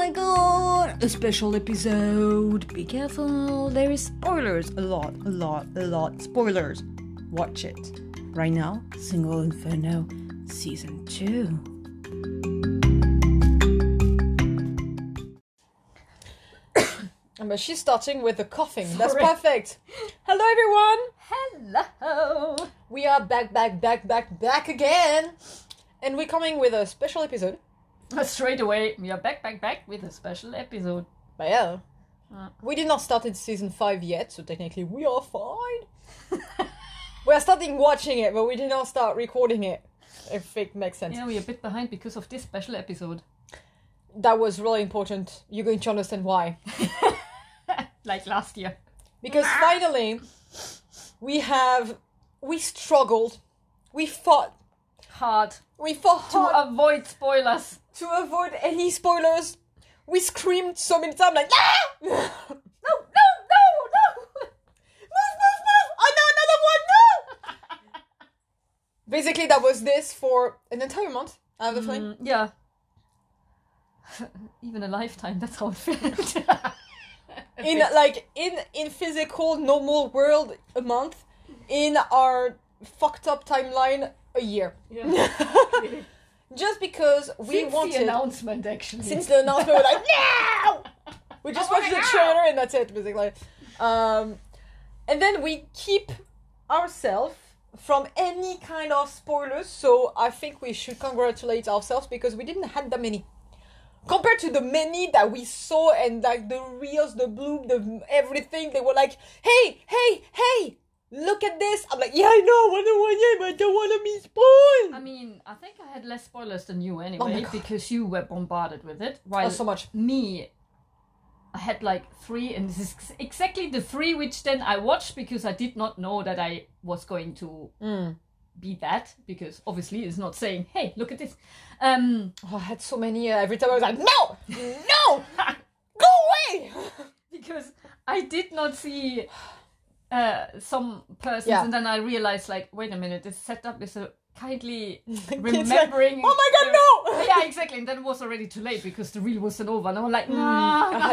my god! A special episode! Be careful, there is spoilers. A lot. Spoilers. Watch it. Right now, Single Inferno Season 2. But she's starting with the coughing. Sorry. That's perfect. Hello, everyone. Hello. We are back again. And we're coming with a special episode. Straight away, we are back with a special episode. But yeah. We did not start in season 5 yet, so technically we are fine. We are starting watching it, but we did not start recording it. If it makes sense. Yeah, we're a bit behind because of this special episode. That was really important. You're going to understand why. Like last year. Because finally, we struggled. We fought hard. To avoid spoilers. To avoid any spoilers. We screamed so many times like, ah! No! Move! I know another one, no! Basically, that was this for an entire month, I have a feeling. Yeah. Even a lifetime, that's how it felt. in physical normal world, a month. In our fucked up timeline, a year. Yeah. Just because we wanted... Since the announcement, actually. Since the announcement, we're like, no! We just watched the trailer and that's it, basically. And then we keep ourselves from any kind of spoilers, so I think we should congratulate ourselves because we didn't have that many. Compared to the many that we saw and like the reels, the bloop, the everything, they were like, hey, look at this. I'm like, yeah, I know, but I don't want to be spoiled. I mean, I think I had less spoilers than you anyway, because you were bombarded with it. While so much. Me, I had like 3, and this is exactly the 3 which then I watched because I did not know that I was going to be that, because obviously it's not saying, hey, look at this. I had so many, every time I was like, no, go away! Because I did not see some persons, and then I realized, like, wait a minute, this setup is a kindly remembering. Like, oh my god, no! Yeah, exactly, and then it was already too late because the reel wasn't over, and I was like, nah, I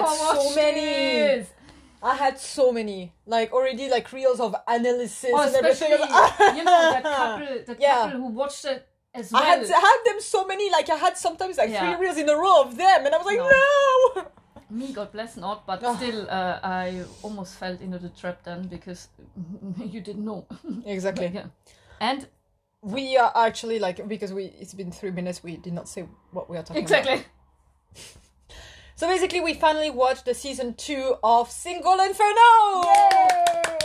had so many, like already like reels of analysis and everything. You know, that couple who watched it as well. I had them so many, like I had sometimes like 3 reels in a row of them, and I was like, no! Me, God bless not, but still, I almost fell into the trap then because you didn't know. Exactly. Yeah. And we are actually like, because it's been 3 minutes, we did not say what we are talking about. Exactly. So basically, we finally watched the season 2 of Single Inferno! Yay!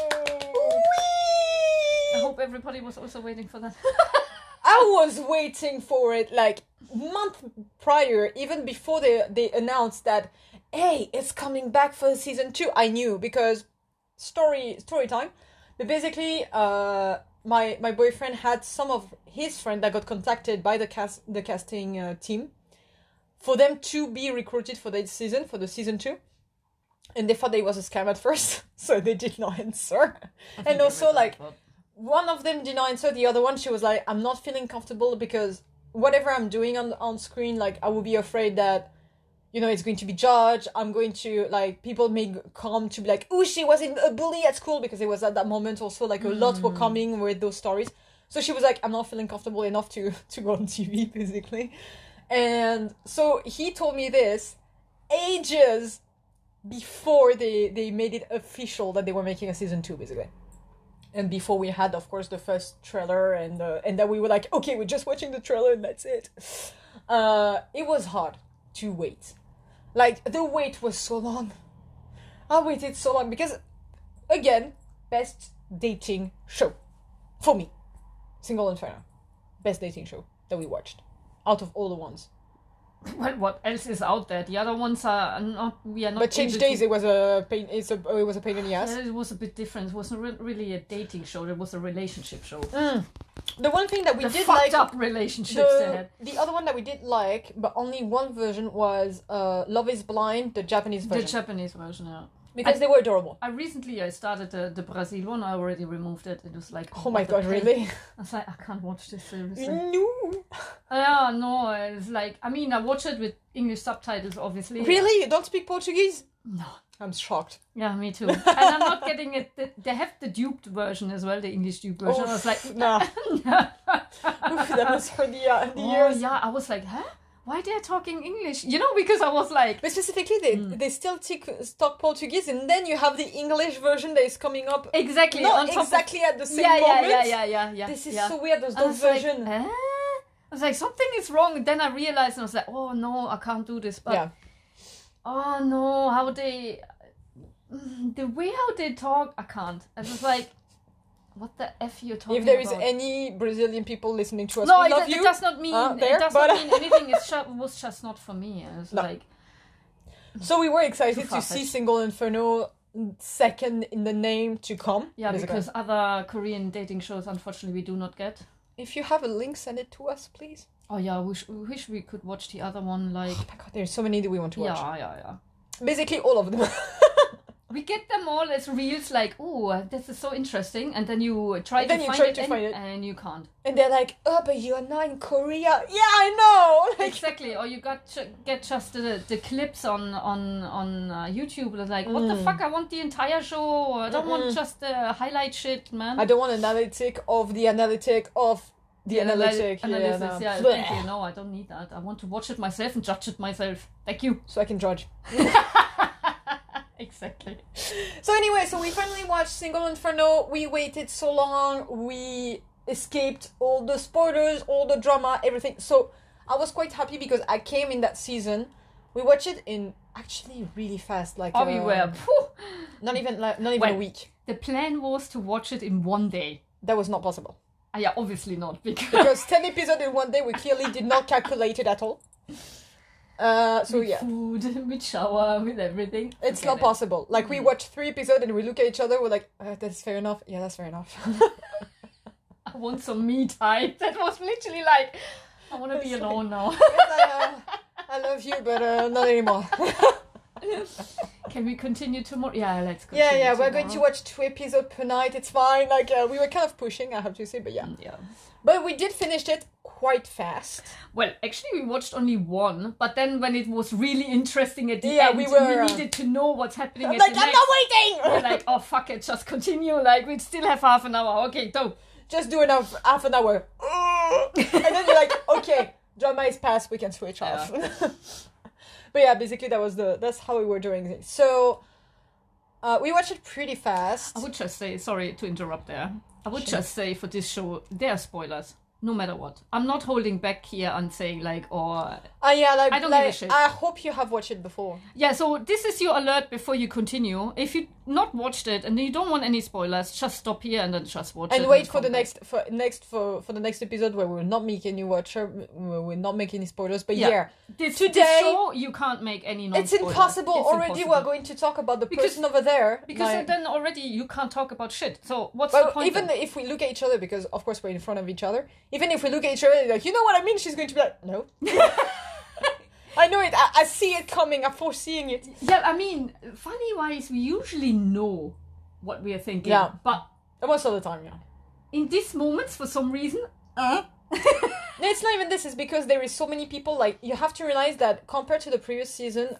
I hope everybody was also waiting for that. I was waiting for it like month prior, even before they announced that, hey, it's coming back for season 2. I knew because story time. But basically, my boyfriend had some of his friends that got contacted by the casting team for them to be recruited for the season 2. And they thought that it was a scam at first, so they did not answer. And also, like, one of them did not answer, the other one, she was like, I'm not feeling comfortable because whatever I'm doing on screen, like, I will be afraid that, you know, it's going to be judged. I'm going to, like, people may come to be like, oh, she was a bully at school, because it was at that moment also, like, a lot were coming with those stories. So she was like, I'm not feeling comfortable enough to go on TV, basically. And so he told me this ages before they made it official that they were making a season 2, basically. And before we had, of course, the first trailer, and then we were like, okay, we're just watching the trailer and that's it. It was hard to wait. Like, the wait was so long. I waited so long because, again, best dating show. For me. Single Inferno. Best dating show that we watched. Out of all the ones. Well, what else is out there? The other ones are not. We are not. But Change Days, it was a pain. It was a pain in the ass. It was a bit different. It wasn't really a dating show. It was a relationship show. The one thing that we did like, up relationships they had. The other one that we did like, but only one version, was Love Is Blind, the Japanese version. The Japanese version, yeah. Because they were adorable. I recently started the Brazil one. I already removed it. It was like, Oh my god, really? I was like, I can't watch this seriously. No. Yeah, no, it's like, I mean, I watch it with English subtitles, obviously. Really? You don't speak Portuguese? No. I'm shocked. Yeah, me too. And I'm not getting it. They have the duped version as well, the English duped version. I was like, nah. That was for the years. Yeah, I was like, huh? Why they're talking English? You know, because I was like... But specifically, they still talk Portuguese, and then you have the English version that is coming up. Exactly. Not on top exactly at the same yeah, moment. Yeah. This is so weird, those Like, versions. I was like, something is wrong. And then I realized, and I was like, oh no, I can't do this. But, oh no, how they... The way how they talk, I can't. I was like... What the F you're talking about? If there is any Brazilian people listening to us, no, we love you. It does not mean not mean anything. It was just not for me. It's like. So we were excited to see Single Inferno second in the name to come. Yeah, because other Korean dating shows, unfortunately, we do not get. If you have a link, send it to us, please. Oh yeah, we wish we could watch the other one. Like, oh my god, there's so many that we want to watch. Yeah. Basically, all of them. We get them all as reels, like, oh, this is so interesting, and then you try to find it, and you can't. And they're like, oh, but you are not in Korea. Yeah, I know. Like, exactly. Or you get just the clips on YouTube. It's like, what the fuck? I want the entire show. I don't want just the highlight shit, man. I don't want an analytic of the analytic of the analytic. Analysis. Yeah, thank you. No, I don't need that. I want to watch it myself and judge it myself. Thank you. So I can judge. Exactly. So anyway, we finally watched Single Inferno. We waited so long. We escaped all the spoilers, all the drama, everything. So I was quite happy because I came in that season. We watched it in actually really fast. Like we were not even a week. The plan was to watch it in one day. That was not possible. Yeah, obviously not because 10 episodes in one day. We clearly did not calculate it at all. With food, with shower, with everything. It's not possible. Like, we watch 3 episodes and we look at each other, we're like, that's fair enough. Yeah, that's fair enough. I want some me time. That was literally like, I want to be alone now. I love you, but not anymore. Can we continue tomorrow? Yeah, let's continue. Yeah, we're going to watch 2 episodes per night. It's fine. Like, we were kind of pushing, I have to say, but yeah. But we did finish it quite fast. Well, actually, we watched only 1, but then when it was really interesting at the end, we needed to know what's happening at the next. I'm not waiting! We're like, oh, fuck it, just continue. Like, we still have half an hour. Okay, go. Just do enough, half an hour. And then you're like, okay, drama is past, we can switch off. But yeah, basically that's how we were doing it. So, we watched it pretty fast. I would just say, sorry to interrupt there. I would just say for this show, there are spoilers. No matter what. I'm not holding back here and saying I don't give a shit. I hope you have watched it before. Yeah, so this is your alert before you continue. If you not watched it and you don't want any spoilers, just stop here and then just watch it. And wait for the next episode where we'll not make any we'll not make any spoilers. But this show you can't make any non-spoilers. It's impossible. Already we're going to talk about the person over there. Because then already you can't talk about shit. So what's the point? Even if we look at each other, because of course we're in front of each other. Even if we look at each other, like, you know what I mean? She's going to be like, no. I know it. I see it coming. I'm foreseeing it. Yeah, I mean, funny-wise, we usually know what we are thinking. Yeah. But most of the time, yeah. In these moments, for some reason, No, it's not even this. It's because there is so many people. Like, you have to realize that compared to the previous season,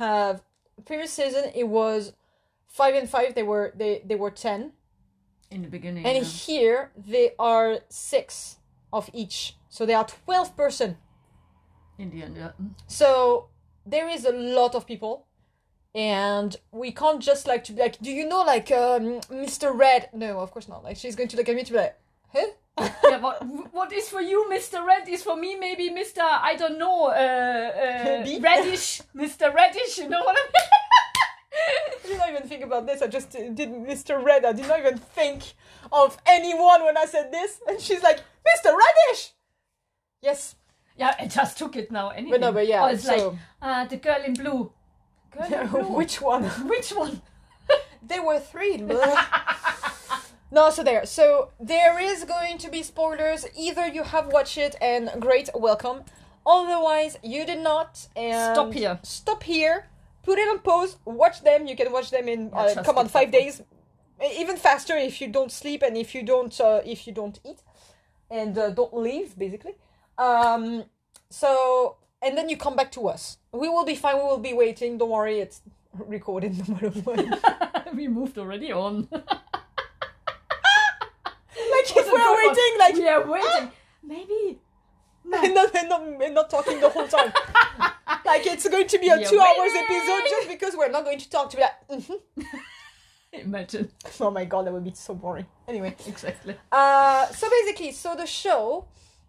it was 5 and 5. They were 10 in the beginning. And here they are 6 of each. So there are 12 person. In the end, yeah. So there is a lot of people. And we can't just to be like, do you know Mr. Red? No, of course not. Like, she's going to look at me to be like, huh? Yeah, what is for you Mr. Red is for me maybe Mr. I don't know, Reddish. Mr. Reddish, you know what I mean? I did not even think about this. I just did Mr. Red. I did not even think of anyone when I said this. And she's like, Mr. Reddish! Yes. Yeah, I just took it now. Anything. But yeah. Oh, it's like, the girl in blue. Girl in blue. Which one? Which one? There were 3. No, so there is going to be spoilers. Either you have watched it and great, welcome. Otherwise, you did not. And stop here. put it on pause, watch them. You can watch them in come on 5 days, even faster if you don't sleep and if you don't eat, and don't leave basically. So and then you come back to us. We will be fine. We will be waiting. Don't worry, it's recorded no matter what. We moved already on. Like if we're waiting, like we are waiting. Maybe. and not talking the whole time. Like it's going to be a 2 hours episode just because we're not going to talk to be like. Imagine. Oh my god, that would be so boring. Anyway, exactly. So basically, the show.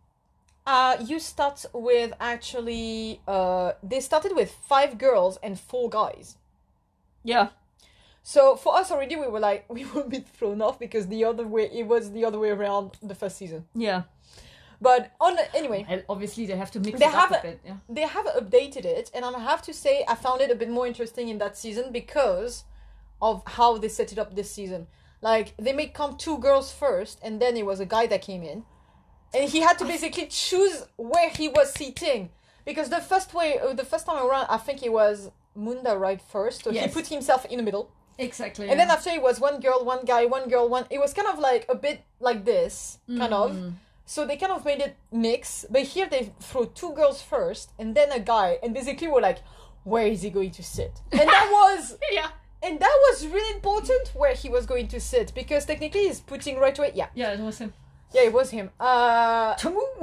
You start with actually. They started with 5 girls and 4 guys. Yeah. So for us already, we were a bit thrown off because it was the other way around the first season. Yeah. But anyway, well, obviously they have to mix it up a bit. Yeah. They have updated it, and I have to say I found it a bit more interesting in that season because of how they set it up this season. Like they made come 2 girls first, and then it was a guy that came in, and he had to basically choose where he was sitting because the first time around, I think it was Munda right first, so he put himself in the middle. Exactly. And then after it was 1 girl, 1 guy, 1 girl, 1. It was kind of like a bit like this, kind of. So they kind of made it mix, but here they threw 2 girls first and then a guy, and basically we're like, where is he going to sit? And that was and that was really important where he was going to sit because technically he's putting right away. Yeah, it was him. Yeah, it was him. That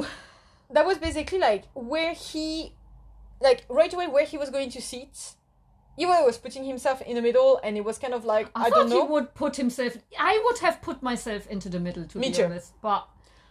was basically like where he, like right away where he was going to sit. He was putting himself in the middle, and it was kind of like I don't know. He would put himself. I would have put myself into the middle to be honest, but.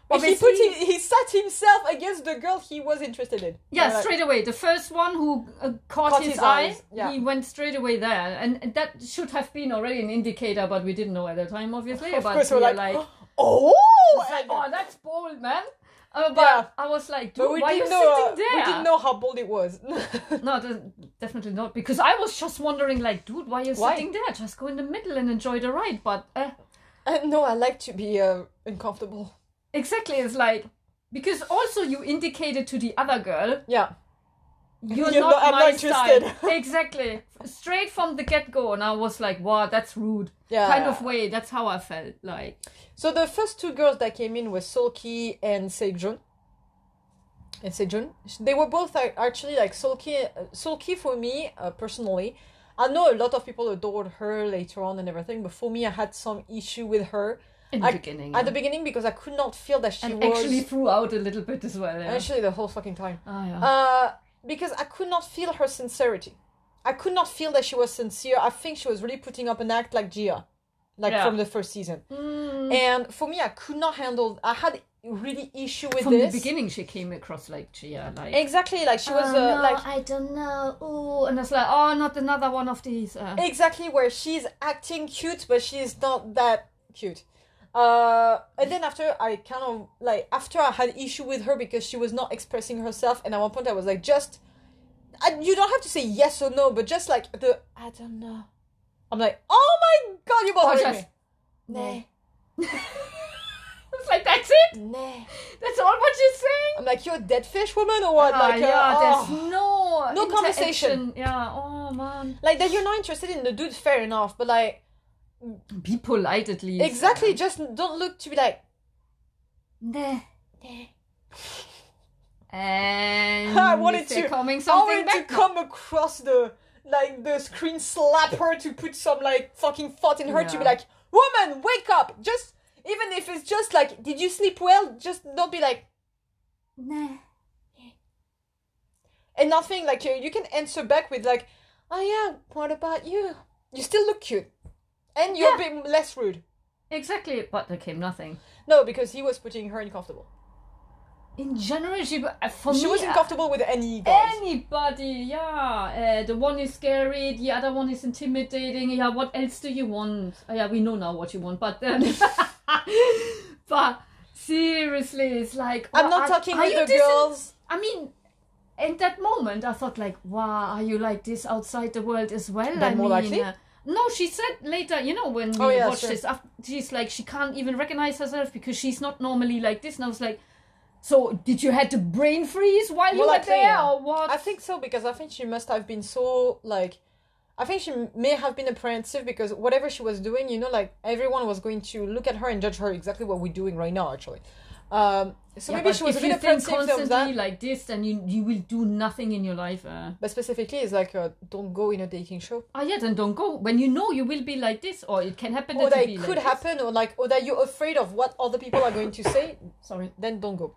He sat himself against the girl he was interested in. Yeah, straight away. The first one who caught his eye, he went straight away there. And that should have been already an indicator, but we didn't know at the time, obviously. Of course, we're like, oh! That's bold, man. But I was like, dude, why are you sitting there? We didn't know how bold it was. No, definitely not. Because I was just wondering, like, dude, why are you sitting there? Just go in the middle and enjoy the ride. But, no, I like to be uncomfortable. Exactly, it's like, because also you indicated to the other girl, you're not my interested. Style. Exactly, straight from the get-go, and I was like, wow, that's rude. Yeah. Kind of way, that's how I felt, like. So the first 2 girls that came in were Seolki and Sejun. They were both actually like Seolki for me, personally. I know a lot of people adored her later on and everything, but for me, I had some issue with her. At the beginning, because I could not feel that she was... actually threw out a little bit as well, yeah. Actually, the whole fucking time. Oh, yeah. Because I could not feel her sincerity. I could not feel that she was sincere. I think she was really putting up an act like Gia. From the first season. And for me, I could not handle... I had really issue with From this. From the beginning, she came across like Gia. Like, exactly, like she was no, like... I don't know. Ooh, and I was like, oh, not another one of these. Exactly, where she's acting cute, but she's not that cute. And then after I had issue with her because she was not expressing herself, and at one point I was like, you don't have to say yes or no, but just like I don't know. I'm like, oh my god, you bothering me. Nah. It's like, that's it? Nah. That's all what you're saying? I'm like, you're a dead fish woman or what? There's no conversation. Yeah, oh man. Like that you're not interested in the dude, fair enough, but like be polite at least. Exactly, just don't look to be like nah. And I wanted to come across the screen, slap her to put some like fucking thought in her to be like, woman, wake up! Just even if it's just like, did you sleep well? Just don't be like nah. And nothing like you can answer back with like, oh yeah, what about you? You still look cute. And you're a bit less rude. Exactly, but there came nothing. No, because he was putting her uncomfortable. In general, she wasn't comfortable with any guys. Anybody, yeah. The one is scary, the other one is intimidating. Yeah, what else do you want? Yeah, we know now what you want, but but seriously, it's like... I'm not talking with the girls. I mean... In that moment, I thought like, wow, are you like this outside the world as well? Then more likely? No, she said later, when we watched this, she's like, she can't even recognize herself because she's not normally like this. And I was like, so did you had to brain freeze while you were there or what? I think so, because I think she must have been so like, I think she may have been apprehensive because whatever she was doing, you know, like everyone was going to look at her and judge her exactly what we're doing right now, actually. So maybe she was a bit apprehensive of that. Like this, then you will do nothing in your life. But specifically, it's like don't go in a dating show. Yeah, then don't go when you know you will be like this, or it can happen. Or that it could happen, or that you're afraid of what other people are going to say. Sorry, then don't go.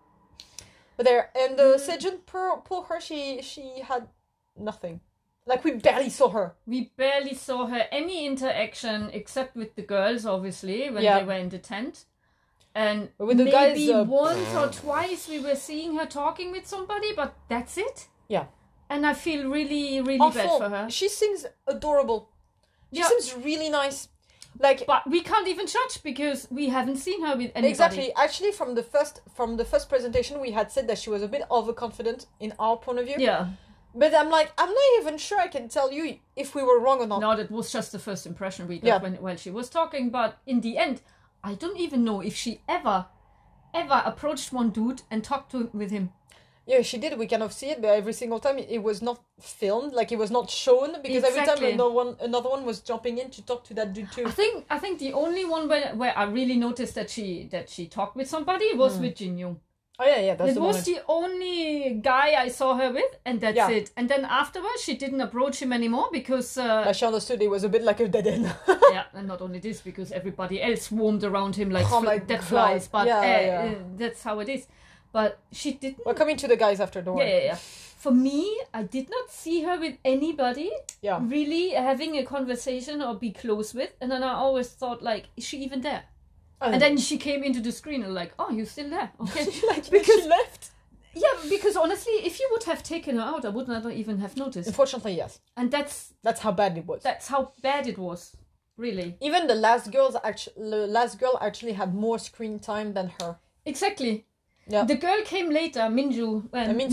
But Sejun, poor her, she had nothing. Like, we barely saw her. We barely saw her any interaction except with the girls, obviously, when they were in the tent. And with the maybe guys, once or twice we were seeing her talking with somebody, but that's it. Yeah. And I feel really, really bad for her. She seems adorable. She seems really nice. Like, but we can't even judge because we haven't seen her with anybody. Exactly. Actually, from the first presentation, we had said that she was a bit overconfident in our point of view. Yeah. But I'm like, I'm not even sure I can tell you if we were wrong or not. No, that was just the first impression we got while she was talking. But in the end, I don't even know if she ever approached one dude and talked with him. Yeah, she did. We kind of see it, but every single time it was not filmed, like it was not shown, because every time another one was jumping in to talk to that dude too. I think the only one where I really noticed that she talked with somebody was with Jin Young. Oh yeah, that's the was the only guy I saw her with, and that's it. And then afterwards, she didn't approach him anymore because she understood it was a bit like a dead end. Yeah, and not only this, because everybody else swarmed around him like dead flies. But that's how it is. But she didn't. We're coming to the guys after, don't worry. Yeah. For me, I did not see her with anybody really having a conversation or be close with, and then I always thought, like, is she even there? And then she came into the screen and like, oh, you're still there. Okay. Because she left? Yeah, because honestly, if you would have taken her out, I would not even have noticed. Unfortunately, yes. And that's how bad it was. That's how bad it was. Really. Even the last girl actually had more screen time than her. Exactly. Yeah. The girl came later, Minju.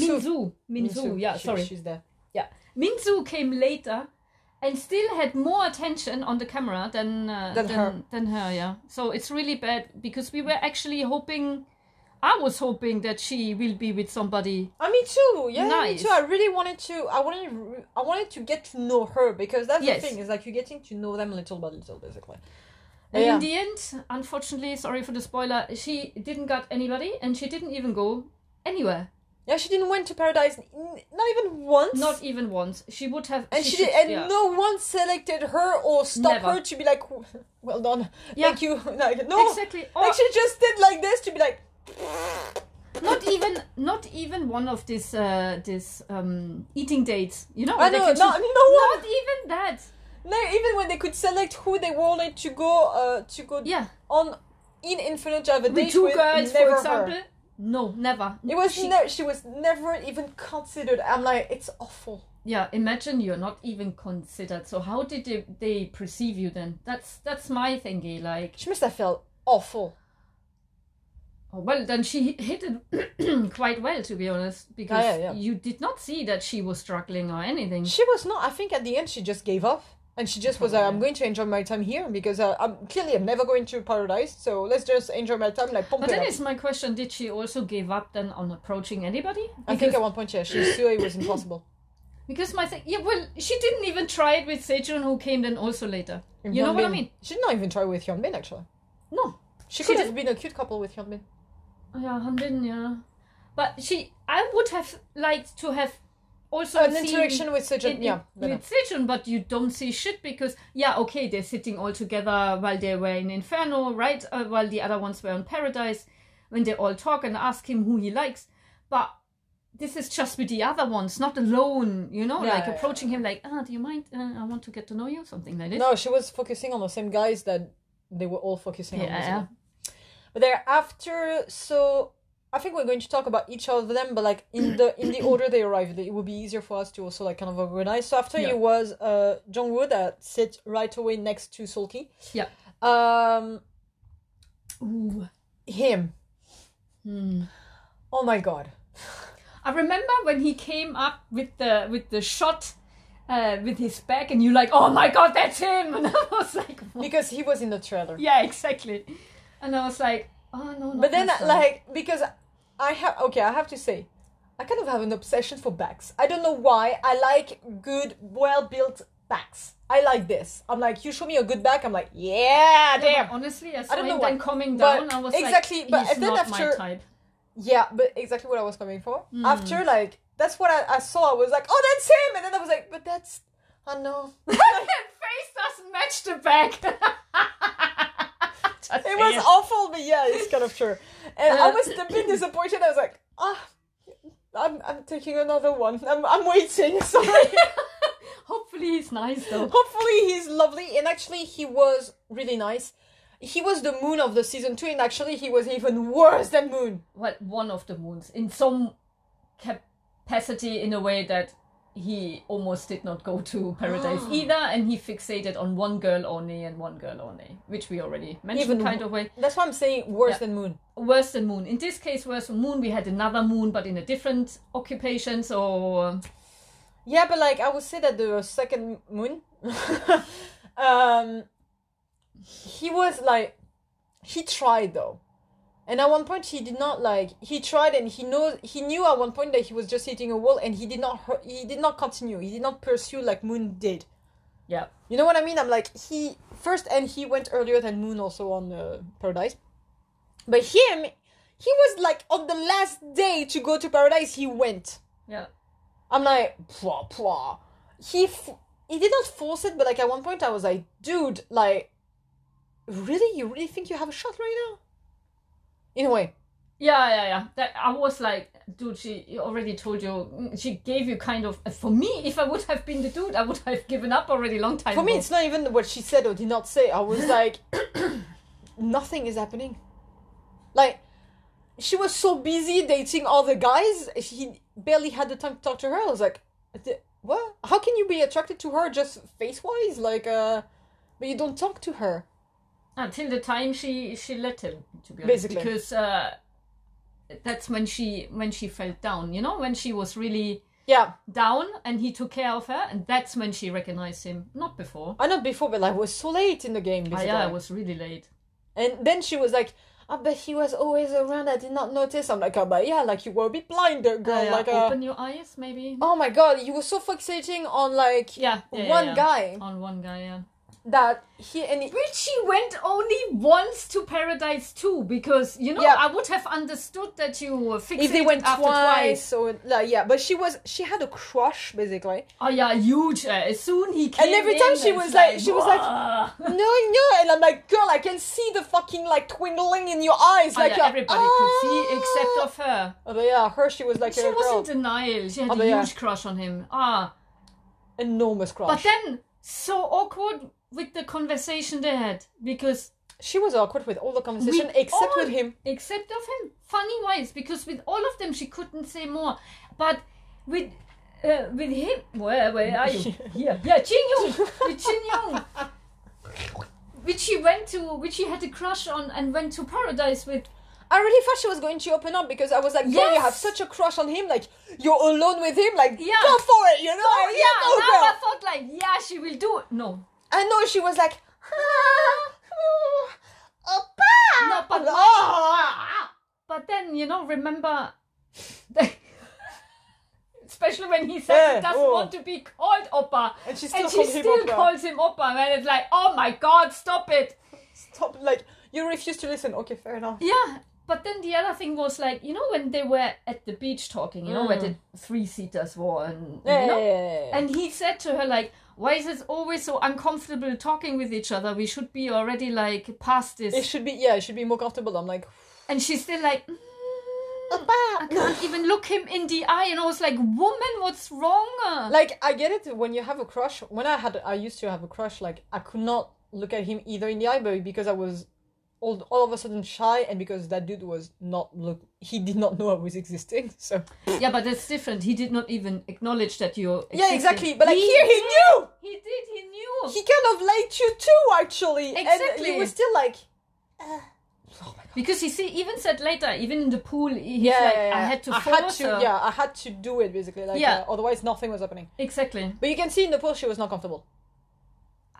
Minzu. Yeah, sorry. She's there. Yeah. Minzu came later. And still had more attention on the camera than her, yeah. So it's really bad because we were actually hoping. I was hoping that she will be with somebody. Me too. Yeah, nice. Me too. I really wanted to. I wanted to get to know her because that's the thing. Is like you're getting to know them little by little, basically. And in the end, unfortunately, sorry for the spoiler, she didn't got anybody, and she didn't even go anywhere. Yeah, she didn't went to Paradise, not even once. Not even once. She would have... And no one selected her or stopped her to be like, well done, thank you. Like, no, exactly. Like she just did like this to be like... Not even one of this eating dates, you know? I know, not even that. No, even when they could select who they wanted to go on in Infinite Java with two girls, for example. Her. No, never. It was she was never even considered. I'm like, it's awful. Yeah, imagine you're not even considered. So how did they perceive you then? That's my thingy. Like, she must have felt awful. Oh, well, then she hit it quite well, to be honest, because you did not see that she was struggling or anything. She was not. I think at the end she just gave up. And she just was like, I'm going to enjoy my time here because I'm never going to Paradise. So let's just enjoy my time. Like, but then is my question, did she also give up then on approaching anybody? Because I think at one point, she saw it was impossible. Because my thing, she didn't even try it with Sejun, who came then also later. You know what I mean? She did not even try with Hyunbin, actually. No. She could have been a cute couple with Hyunbin. Yeah, Hyunbin, yeah. But I would have liked to have also an interaction with Sejun, with Sejun, but you don't see shit because they're sitting all together while they were in Inferno, right? While the other ones were on Paradise, when they all talk and ask him who he likes. But this is just with the other ones, not alone, you know, approaching him like, do you mind? I want to get to know you, something like this. No, she was focusing on the same guys that they were all focusing on. Yeah. But thereafter, so I think we're going to talk about each of them, but like in the order they arrived, it would be easier for us to also like kind of organize. So after it was Jungwoo that sits right away next to Sulky. Yeah. Him. Oh my god. I remember when he came up with the shot with his back, and you're like, oh my god, that's him! And I was like, what? Because he was in the trailer. Yeah, exactly. And I was like, oh no. But then because I have to say, I kind of have an obsession for backs. I don't know why. I like good, well-built backs. I like this. I'm like, you show me a good back, I'm like, yeah, damn. Honestly, I I don't saw know him why. then coming But down. I was exactly, like, but he's then not after- my type. Yeah, but exactly what I was coming for. After, like, that's what I saw. I was like, oh, that's him. And then I was like, but that's, I know. That face doesn't match the back. It was awful, but yeah, it's kind of true. And I was a bit disappointed. I was like, I'm taking another one. I'm waiting. Sorry. Hopefully he's nice though. Hopefully he's lovely. And actually, he was really nice. He was the Moon of the season 2, and actually he was even worse than Moon. Well, one of the Moons. In some capacity, in a way that he almost did not go to paradise either, and he fixated on one girl only and one girl only, which we already mentioned Even kind of way. That's why I'm saying worse than Moon. Worse than Moon. In this case, worse than Moon. We had another Moon, but in a different occupation, so... Yeah, but like, I would say that the second Moon... he was like, he tried though, and at one point he did not like, he tried, and he knew at one point that he was just hitting a wall, and he did not continue, he did not pursue like Moon did. Yeah, you know what I mean? I'm like, he went earlier than Moon also on Paradise, but him, he was like on the last day to go to Paradise, he went. Yeah, I'm like, pwah, pwah. He did not force it, but like at one point I was like, dude, like, really? You really think you have a shot right now? In a way. Yeah. I was like, dude, she already told you, she gave you kind of, for me, if I would have been the dude, I would have given up already long time For ago. me, it's not even what she said or did not say. I was like, nothing is happening. Like, she was so busy dating all the guys, he barely had the time to talk to her. I was like, what? How can you be attracted to her just face-wise? Like, but you don't talk to her. Until the time she let him, to be honest. Basically. Because that's when she fell down, you know, when she was really down and he took care of her, and that's when she recognized him, not before. Not before, but like, was so late in the game, basically. Yeah, it was really late. And then she was like, but he was always around, I did not notice. I'm like, but yeah, like, you were a bit blind, girl. Like, open your eyes, maybe. Oh my god, you were so fixating on like one guy. On one guy, yeah. That which he went only once to Paradise too, because you know I would have understood that you were fixated if they went after twice. So like, but she had a crush basically. Oh yeah, huge. As soon he came and every time in, she was like no, and I'm like, girl, I can see the fucking like twinkling in your eyes. Like everybody could see except of her. Oh, but yeah, her, she was like, she was in denial. She had a huge crush on him. Enormous crush. But then so awkward with the conversation they had, because she was awkward with all the conversation except with him. Except of him. Funny wise, because with all of them she couldn't say more. But with him, where are you? Here. Yeah, Jin Young. With Jin Young. Which she had a crush on and went to Paradise with. I really thought she was going to open up, because I was like, girl, you have such a crush on him, like, you're alone with him, like, go for it, you know? I thought like, she will do it. No. I know, she was like, no, but then, you know, remember, especially when he says he doesn't want to be called Oppa, and she still calls him Oppa, and it's like, oh my god, stop it. Stop, like, you refuse to listen. Okay, fair enough. Yeah, but then the other thing was like, you know, when they were at the beach talking, you know, where the three-seaters were, and you know, and he said to her like, why is it always so uncomfortable talking with each other? We should be already like past this. It should be more comfortable. I'm like, and she's still like, I can't even look him in the eye, and I was like, woman, what's wrong? Like, I get it when you have a crush. When I used to have a crush, like, I could not look at him either in the eye, but because I was all of a sudden shy, and because that dude he did not know I was existing, so. Yeah, but that's different. He did not even acknowledge that you're existing. Yeah, exactly, but like, he knew! He knew! He kind of liked you too, actually! Exactly! And he was still like, because he even said later, even in the pool, he's I had to force her. Yeah, I had to do it, basically, like, otherwise nothing was happening. Exactly. But you can see in the pool she was not comfortable.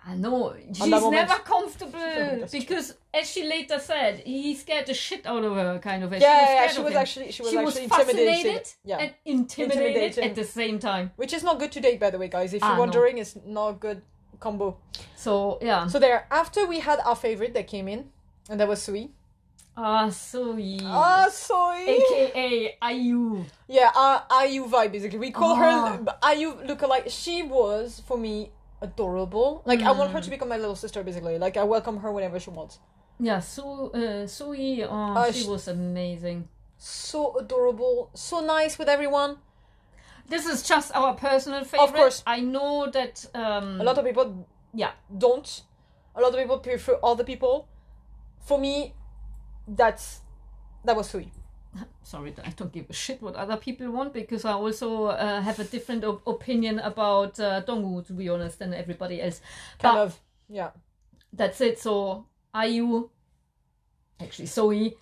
I know. She's moment. never comfortable That's because, as she later said, he scared the shit out of her, kind of. She was actually fascinated intimidated. Yeah. and intimidated at the same time. Which is not good to date, by the way, guys. If you're wondering, it's not a good combo. So, yeah. So there, after we had our favorite that came in, and that was Sui. Sui. Sui! AKA IU. Yeah, IU vibe, basically. We call her IU lookalike. She was, for me, adorable. Like, I want her to become my little sister, basically. Like, I welcome her whenever she wants. Yeah, Sui, she was amazing. So adorable. So nice with everyone. This is just our personal favorite. Of course. I know that... a lot of people don't. A lot of people prefer other people. For me, that was Sui. Sorry, I don't give a shit what other people want because I also have a different opinion about Dongwoo, to be honest, than everybody else. Kind of, yeah. That's it. So IU, actually Sui,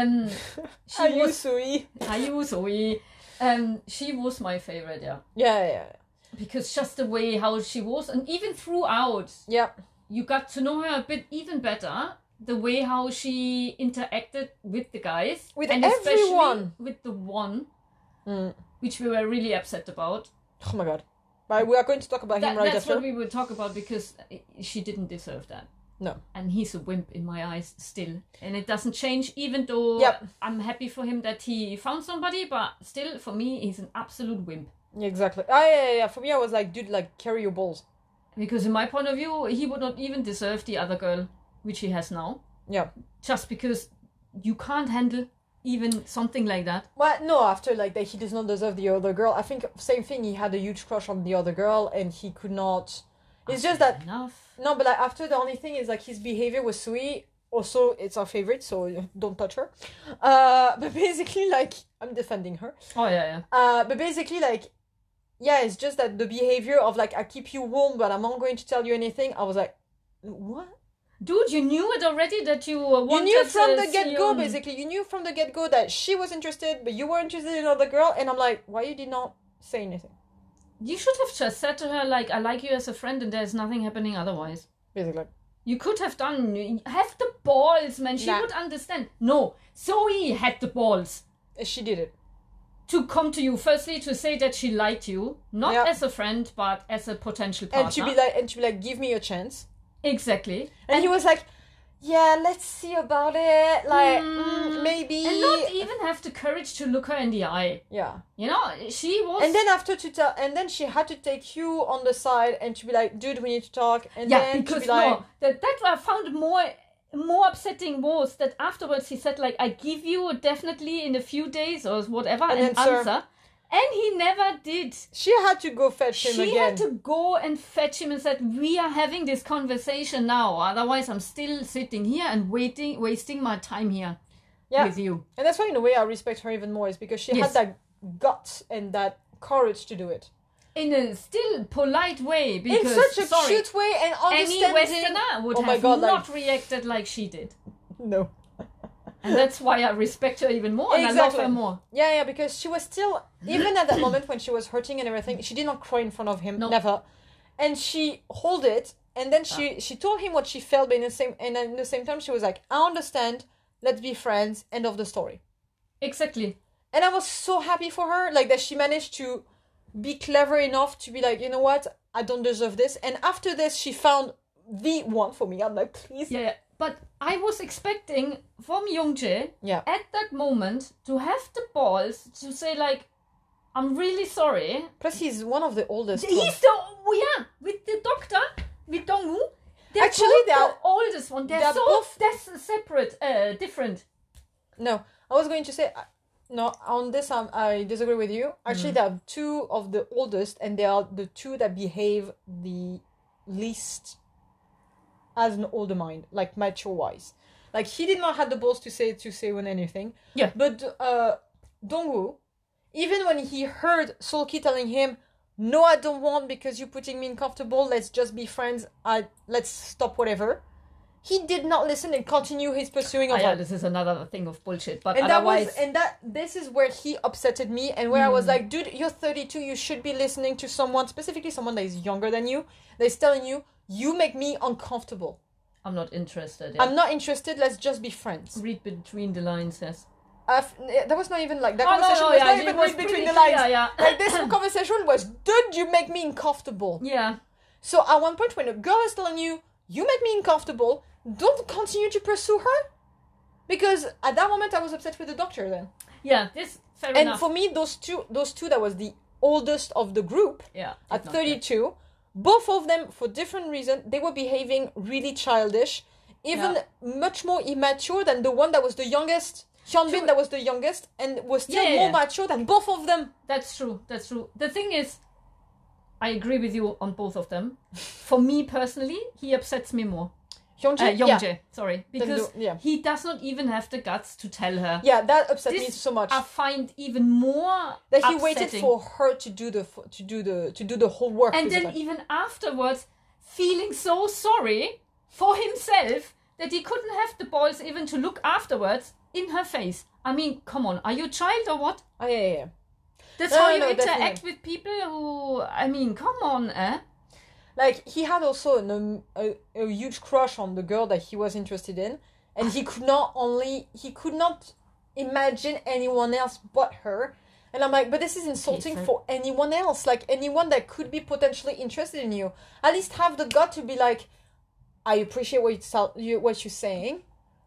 Sui, she was my favorite. Yeah. Because just the way how she was, and even throughout, you got to know her a bit even better. The way how she interacted with the guys. With and everyone. Especially with the one, which we were really upset about. Oh my god. But we are going to talk about him right that's after. That's what we will talk about because she didn't deserve that. No. And he's a wimp in my eyes still. And it doesn't change even though I'm happy for him that he found somebody. But still, for me, he's an absolute wimp. Exactly. Yeah. For me, I was like, dude, like, carry your balls. Because in my point of view, he would not even deserve the other girl. Which he has now. Yeah. Just because you can't handle even something like that. Well, no, after like that, he does not deserve the other girl. I think same thing. He had a huge crush on the other girl, and he could not. It's just that. Enough. No, but like after the only thing is like his behavior was Sui. Also, it's our favorite, so don't touch her. But basically, like I'm defending her. Oh yeah. But basically, like, yeah, it's just that the behavior of like I keep you warm, but I'm not going to tell you anything. I was like, what? Dude, you knew it already that you wanted. You knew from the get-go, basically. You knew from the get-go that she was interested, but you were interested in another girl. And I'm like, why you did not say anything? You should have just said to her, like, I like you as a friend and there's nothing happening otherwise. Basically. You could have done... Have the balls, man. She would understand. No, Zoe had the balls. She did it. To come to you, firstly, to say that she liked you. Not as a friend, but as a potential partner. And to be like, give me a chance. Exactly. And he was like, yeah, let's see about it. Like, maybe. And not even have the courage to look her in the eye. Yeah. You know, she was... And then and then she had to take you on the side and to be like, dude, we need to talk. And then because to be like... that I found more upsetting was that afterwards he said, like, I give you definitely in a few days or whatever an answer. And he never did. She had to go fetch him again. She had to go and fetch him and said, we are having this conversation now. Otherwise, I'm still sitting here and wasting my time here with you. And that's why, in a way, I respect her even more. Is because she had that guts and that courage to do it. In a still polite way. Because, in such a cute way and understanding. Any Westerner would have not reacted like she did. No. And that's why I respect her even more and I love her more. Yeah, because she was still, even at that moment when she was hurting and everything, she did not cry in front of him, never. And she held it, and then she told him what she felt, but at the same time she was like, I understand, let's be friends, end of the story. Exactly. And I was so happy for her, like that she managed to be clever enough to be like, you know what, I don't deserve this. And after this, she found the one for me. I'm like, please. Yeah. But I was expecting from Youngjae at that moment to have the balls to say like, I'm really sorry. Plus he's one of the oldest. He's with the doctor, with Dongwoo. They're the oldest one. They're that's separate, different. No, I was going to say, no, on this I disagree with you. Actually, there are two of the oldest and they are the two that behave the least as an older mind, like mature-wise. Like, he did not have the balls to say when anything. Yeah. But Dongwoo, even when he heard Seolki telling him, no, I don't want because you're putting me uncomfortable, let's just be friends, let's stop whatever. He did not listen and continue his pursuing of her. This is another thing of bullshit. But and otherwise... this is where he upsetted me and where I was like, dude, you're 32, you should be listening to someone, specifically someone that is younger than you, that is telling you, you make me uncomfortable. I'm not interested. Yeah. I'm not interested. Let's just be friends. Read between the lines, yes. That was not even like that Oh, conversation no, was yeah, not it even was read between pretty the lines. clear, yeah. Like this conversation was, dude, you make me uncomfortable. Yeah. So at one point when a girl is telling you, you make me uncomfortable, don't continue to pursue her. Because at that moment I was upset with the doctor then. Yeah, this fair And enough. for me, those two that was the oldest of the group yeah, at did not 32, both of them for different reasons, they were behaving really childish, even much more immature than the one that was the youngest. Hyunbin that was the youngest and was still more mature than both of them. That's true. The thing is, I agree with you on both of them. For me personally, he upsets me more. Youngjae, sorry. Because he does not even have the guts to tell her. Yeah, that upset me so much. I find even more that he upsetting. waited for her to do the whole work. And then even afterwards, feeling so sorry for himself that he couldn't have the balls even to look afterwards in her face. I mean, come on, are you a child or what? Oh, yeah. That's how you interact with people who, I mean, come on, eh? Like, he had also a huge crush on the girl that he was interested in, and he could not imagine anyone else but her. And I'm like, but this is insulting for anyone else. Like, anyone that could be potentially interested in you. At least have the gut to be like, I appreciate what you're saying,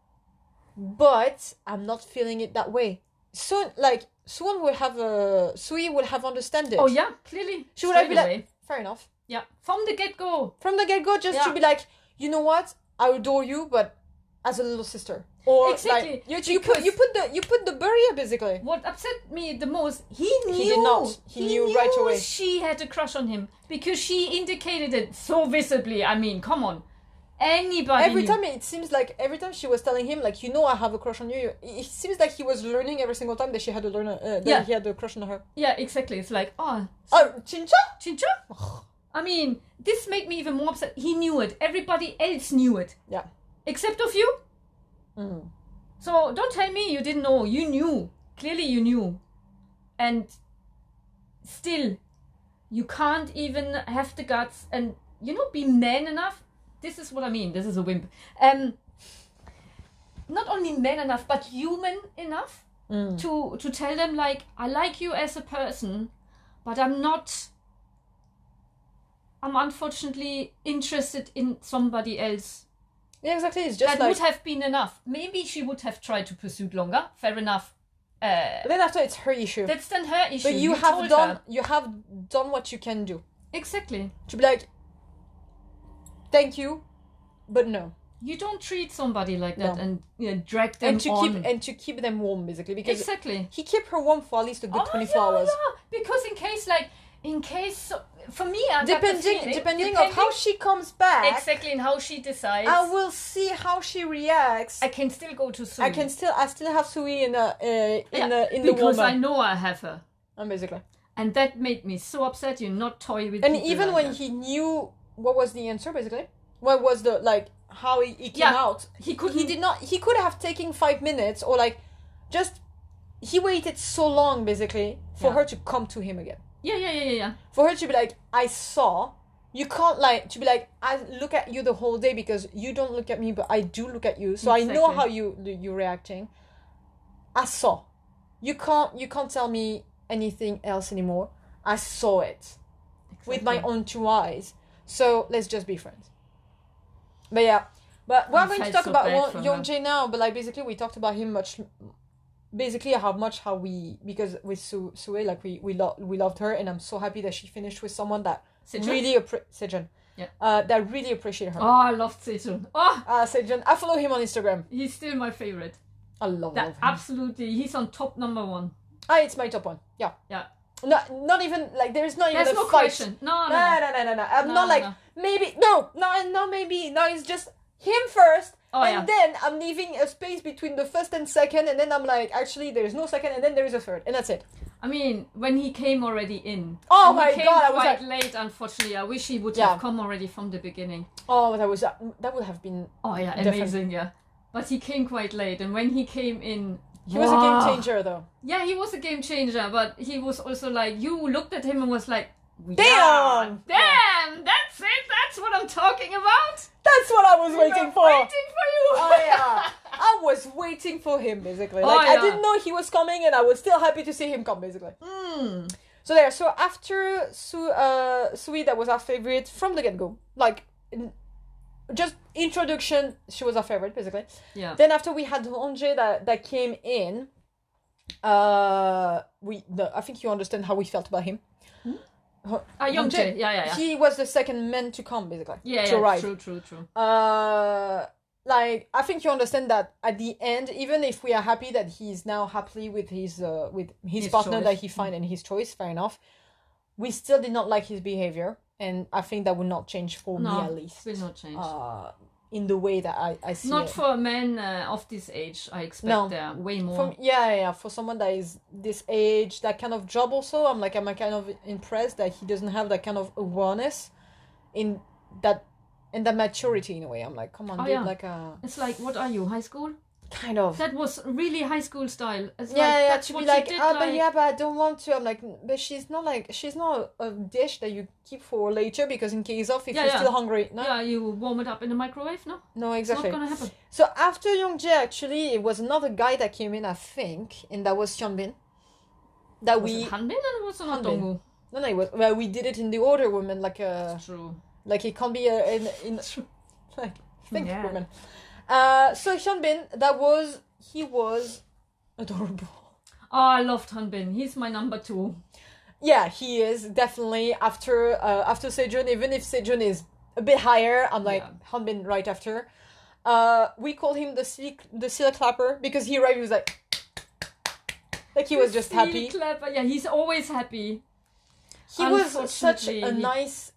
but I'm not feeling it that way. So, like, Sui would have understood it. Oh, yeah, clearly. She would have been like, fair enough. Yeah, from the get-go, just to be like, you know what? I adore you, but as a little sister. Or exactly. Like, you put the barrier basically. What upset me the most, he knew. He did not. He knew right away. She had a crush on him because she indicated it so visibly. I mean, come on. Anybody. Every time she was telling him, like, you know, I have a crush on you. It seems like he was learning every single time that she had to learn that he had a crush on her. Yeah, exactly. It's like, Chincha. I mean, this made me even more upset. He knew it. Everybody else knew it. Yeah. Except of you. Mm. So don't tell me you didn't know. You knew. Clearly you knew. And still, you can't even have the guts and, be man enough. This is what I mean. This is a wimp. Not only man enough, but human enough to tell them, like, I like you as a person, but I'm unfortunately interested in somebody else. Yeah, exactly. It's just that would have been enough. Maybe she would have tried to pursue it longer. Fair enough. But then after, it's her issue. That's then her issue. But you have done what you can do. Exactly. To be like, thank you, but no. You don't treat somebody like that and drag them on. And to keep them warm, basically. Because exactly. He kept her warm for at least a good 24 hours. Yeah. Because for me, depending on how she comes back, exactly, and how she decides, I will see how she reacts. I can still go to Sui. I still have Sui in the because I know I have her. Basically. And that made me so upset. You're not toy with. And even when he knew what was the answer, basically, what was the how he came out, he could have taken 5 minutes or he waited so long basically for her to come to him again. Yeah. For her to be like, I saw. You can't to be like, I look at you the whole day because you don't look at me, but I do look at you. So exactly. I know how you're reacting. I saw. You can't tell me anything else anymore. I saw it with my own 2 eyes. So let's just be friends. But yeah, but we're going to talk about Youngjae now. But basically, we talked about him much. Basically, because with Sui, we loved her, and I'm so happy that she finished with someone that really Sejun. Yeah. That really appreciated her. Oh, I loved Sejun. Sejun. I follow him on Instagram. He's still my favorite. I love him. Absolutely, he's on top number 1. It's my top 1. Yeah. Yeah. Not even there's not even a no fight. Question. No. I'm not maybe maybe it's just him first. Then I'm leaving a space between the first and second, and then I'm like, actually, there's no second, and then there is a third, and that's it. I mean, when he came already in. Oh my god, I was quite late. Unfortunately, I wish he would have come already from the beginning. Oh, that would have been. Oh yeah, amazing, yeah. But he came quite late, and when he came in. He was a game changer, though. Yeah, he was a game changer, but he was also you looked at him and was like, damn! That's it, That's what I'm talking about. That's what I was waiting for. Waiting for you. Oh yeah, I was waiting for him basically. Like yeah. I didn't know he was coming, and I was still happy to see him come basically. Mm. So there. So after Sui, that was our favorite from the get go. Like, just introduction, she was our favorite basically. Yeah. Then after we had Hongjae that came in. I think you understand how we felt about him. Youngjae. Yeah. He was the second man to come basically. Yeah, to arrive. True. Like I think you understand that at the end, even if we are happy that he's now happily with his partner choice. that he find and his choice, fair enough. We still did not like his behavior, and I think that would not change for me at least. Will not change. In the way that I see Not it. for a man of this age. I expect way more. For someone that is this age, that kind of job also, I'm kind of impressed that he doesn't have that kind of awareness in that maturity in a way. I'm like, come on, dude, yeah. like It's like, what are you, high school? kind of. That was really high school style. It's That's to be like, did, but I don't want to. I'm like, but she's not a dish that you keep for later because in case of if you're still hungry. No? Yeah, you warm it up in the microwave, no? No, exactly. It's not gonna happen. So after Youngjae, actually, it was another guy that came in, I think, and that was Hyunbin. That Was it Hanbin or was it not Hanbin. Dongwoo? No, it was. Well, we did it in the order, woman. Like True. Like it can't be in like think woman. So Hyunbin, he was adorable. Oh, I loved Hanbin. He's my number 2. Yeah, he is definitely after Sejun. Even if Sejun is a bit higher, I'm like Hanbin right after. We call him the seal clapper because he arrived. He was like he was just happy. Clapper. Yeah, he's always happy. He was such a nice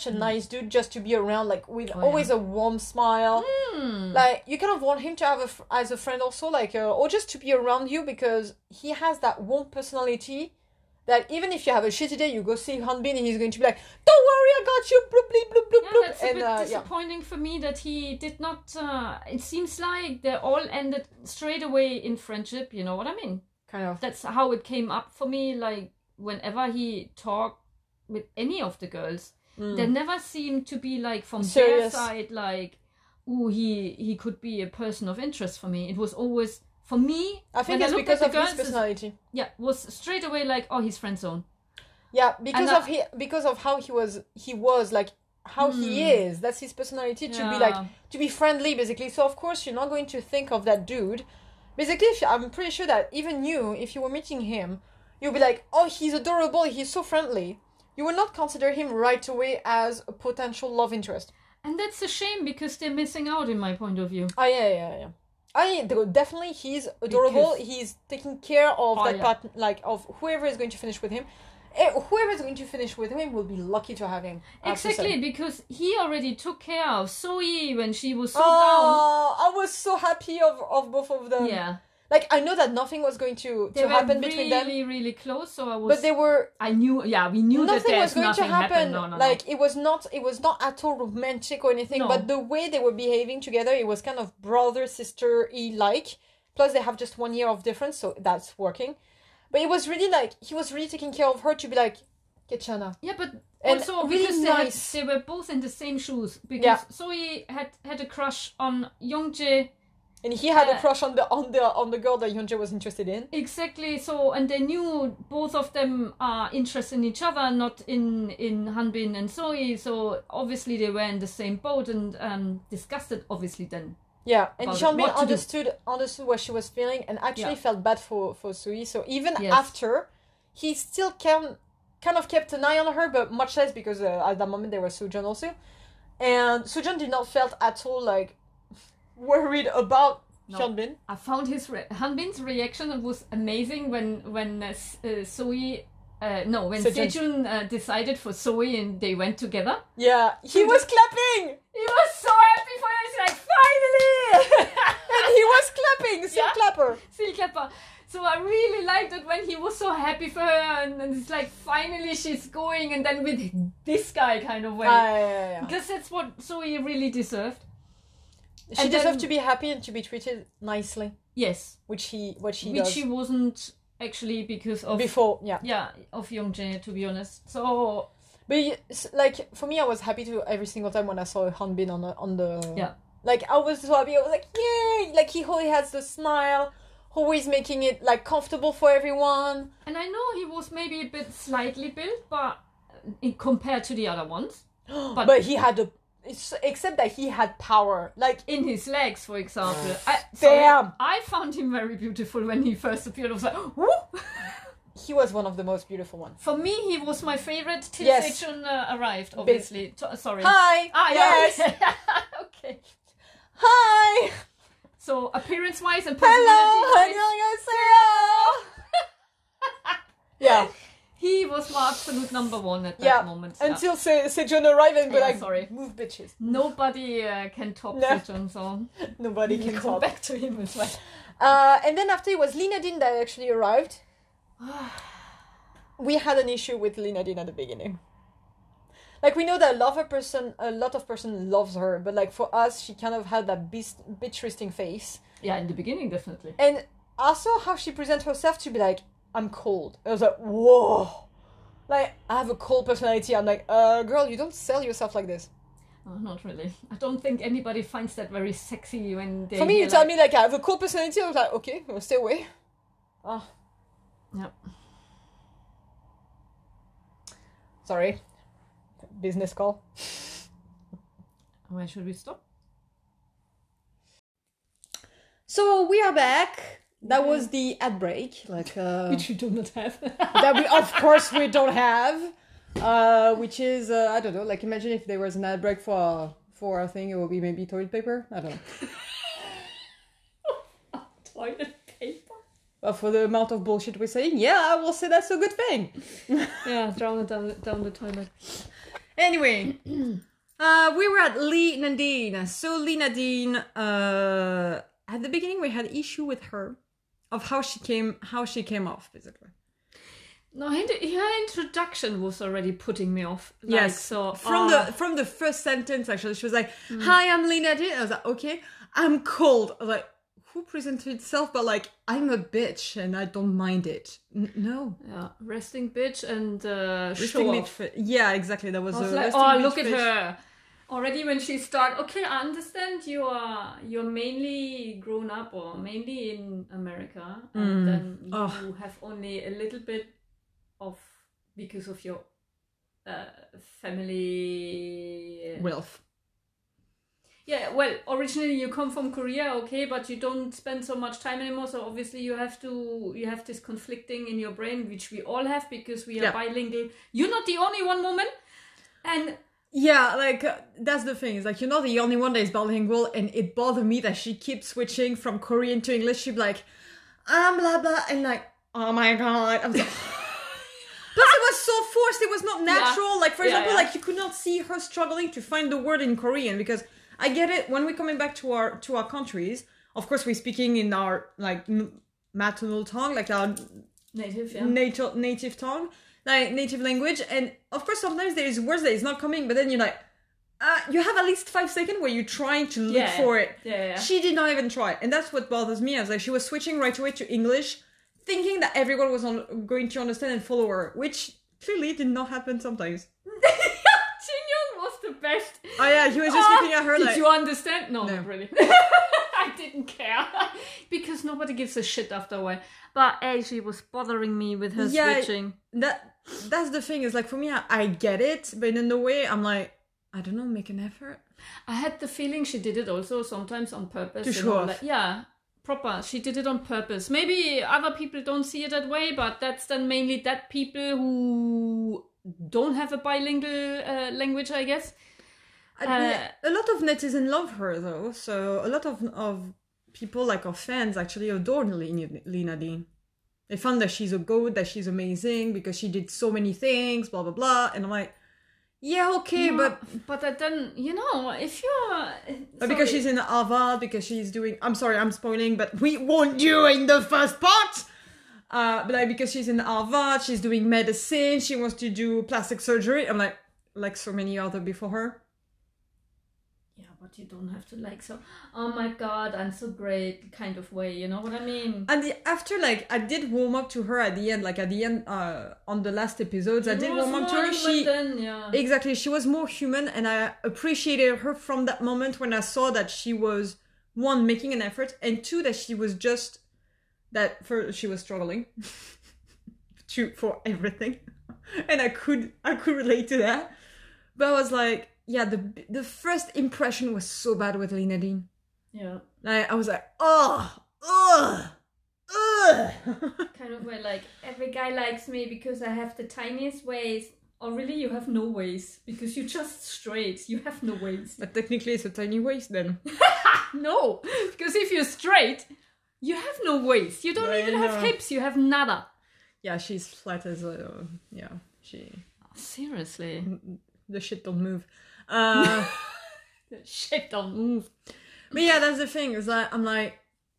dude just to be around, like with always a warm smile. Like you kind of want him to have as a friend also, like or just to be around you because he has that warm personality that even if you have a shitty day, you go see Hanbin and he's going to be like, "Don't worry, I got you." Bloop bloop bloop bloop bloop. That's a bit disappointing for me that he did not. It seems like they all ended straight away in friendship. You know what I mean? Kind of. That's how it came up for me. Like whenever he talked with any of the girls, they never seemed to be like from their side like, "Ooh, he could be a person of interest for me." It was always for me. I think it's because of his personality. Was straight away like, "Oh, he's friend zone." Yeah, because of how he was like how he is. That's his personality to be friendly basically. So of course you're not going to think of that dude. Basically, I'm pretty sure that even you, if you were meeting him, you'll be like, "Oh, he's adorable. He's so friendly." You will not consider him right away as a potential love interest. And that's a shame because they're missing out in my point of view. Oh, yeah. Definitely, he's adorable. He's taking care of part, like of whoever is going to finish with him. Whoever is going to finish with him will be lucky to have him. Exactly, because he already took care of Zoe when she was so down. I was so happy of both of them. Yeah. Like, I know that nothing was going to happen between them. They were really close, so I was... But they were... we knew that was going to happen. No. Like, it was not at all romantic or anything, but the way they were behaving together, it was kind of brother-sister-y-like. Plus, they have just 1 year of difference, so that's working. But it was really like, he was really taking care of her to be like, Ketchana. Yeah, but and also really because they were both in the same shoes. Because Zoe had a crush on Youngjae. And he had a crush on the girl that Youngjae was interested in. Exactly. So, and they knew both of them are interested in each other, not in Hanbin and Zoe. So obviously they were in the same boat and discussed it. Obviously then. Yeah, and Hyunbin understood what she was feeling and actually felt bad for Zoe. So even after, he still kind of kept an eye on her, but much less because at that moment there was Soojun also, and Soojun did not felt at all like worried about Hyunbin. I found Hanbin's reaction was amazing when Zoe. When Sejun decided for Zoe and they went together. Yeah, he was clapping! He was so happy for her. He's like, finally! And he was clapping, seal clapper. So I really liked it when he was so happy for her and it's like, finally she's going and then with this guy kind of way. Yeah. Because that's what Zoe really deserved. She deserved to be happy and to be treated nicely. Yes. Which she does. Which she wasn't... Actually, because of before, of Youngjae, to be honest. So, like for me, I was happy to every single time when I saw Hanbin on the Yeah. Like I was so happy. I was like, yay! Like he always has the smile, always making it like comfortable for everyone. And I know he was maybe a bit slightly built, but compared to the other ones. But he had except that he had power, like in his legs, for example. Damn! I found him very beautiful when he first appeared. I was like, whoop! He was one of the most beautiful ones. For me, he was my favorite till Yes. Sejun arrived, obviously. Sorry. Hi! Yes! Yes! Okay. Hi! So, appearance-wise and Hello! personality-wise... Yeah. He was my absolute number one at that moment. Yeah. Until Sejun arrived and be like, sorry. move bitches. Nobody can top No. Sejun, so... Nobody we can go talk. back to him as well. And then after it was Lina Din that actually arrived. We had an issue with Lina Din at the beginning. Like we know that a lot of person loves her, but like for us, she kind of had that bitch resting face. Yeah, in the beginning, definitely. And also how she presents herself to be like, I'm cold. I was like, whoa. Like, I have a cold personality. I'm like, girl, you don't sell yourself like this. Oh, not really. I don't think anybody finds that very sexy when they... For me, you tell me like I have a cold personality, I was like, okay, I'll stay away. Oh. Yep. Sorry. Business call. Where should we stop? So we are back. That was the ad break, like Which we do not have. that we of course we don't have. Which is I don't know. Like imagine if there was an ad break for a thing, it would be maybe toilet paper. I don't know. Toilet paper? But for the amount of bullshit we're saying, yeah, I will say that's a good thing. Yeah, drown it down the toilet. Anyway, we were at Lee Nadine. So Lee Nadine, at the beginning we had issue with her of how she came off, basically. No, her introduction was already putting me off. Like, Yes. So From the first sentence, actually, she was like, "Hi, I'm Lee Nadine." I was like, "Okay, I'm cold." I was like, "Who presented itself?" But like, I'm a bitch and I don't mind it. No. Yeah, resting bitch and Resting show bitch off. fa- Yeah, exactly. That was I was a like, resting oh, bitch look at face. her. Already when she started, okay, I understand you're mainly grown up or mainly in America, and then you have only a little bit of, because of your family Wealth. Yeah, well, originally you come from Korea, okay, but you don't spend so much time anymore, so obviously you have this conflicting in your brain, which we all have because we are bilingual. You're not the only one, woman, and yeah, like that's the thing. It's like you're not the only one that is bilingual, and it bothered me that she keeps switching from Korean to English. She'd be like, blah blah, and like, oh my god, I'm so. Plus, it was so forced. It was not natural. Yeah. Like for example, yeah. like you could not see her struggling to find the word in Korean because. I get it. When we're coming back to our countries, of course we're speaking in our like maternal tongue, like our native tongue, like native language, and of course sometimes there is words that is not coming, but then you're like, you have at least 5 seconds where you're trying to look for it. Yeah. She did not even try, and that's what bothers me. I was like, she was switching right away to English, thinking that everyone was going to understand and follow her, which clearly did not happen sometimes. Jin-young was the best. Oh yeah, he was just looking at her did like... you understand? No, not really. I didn't care. Because nobody gives a shit after a while. But she was bothering me with her switching. That's the thing, is like for me, I get it, but in a way, I'm like, I don't know, make an effort. I had the feeling she did it also sometimes on purpose. To show off. Like, yeah, proper. She did it on purpose. Maybe other people don't see it that way, but that's then mainly that people who don't have a bilingual language, I guess. A lot of netizens love her though, so a lot of people, like our fans, actually adore Lee Nadine. They found that she's a goat, that she's amazing because she did so many things, blah blah blah, and I'm like, yeah, okay, but then if you're because she's in Harvard, because she's doing, I'm sorry, I'm spoiling, but we warned you in the first part. But like because she's in Harvard, she's doing medicine, she wants to do plastic surgery. I'm like so many other before her. Yeah, but you don't have to like so, oh my god, I'm so great kind of way, you know what I mean? And after, like, I did warm up to her at the end, on the last episodes, I did warm up to her. Exactly, she was more human, and I appreciated her from that moment when I saw that she was, one, making an effort, and two, that she was just, she was struggling for everything. And I could relate to that. But I was like, yeah, the first impression was so bad with Lena Dean. Yeah. I was like, kind of way, like, every guy likes me because I have the tiniest waist. Or really, you have no waist because you're just straight. You have no waist. But technically, it's a tiny waist then. No, because if you're straight, you have no waist. You don't even have hips. You have nada. Yeah, she's flat as a... yeah, she... Seriously. The shit don't move. The shit don't move. But yeah, that's the thing. Is that I'm like...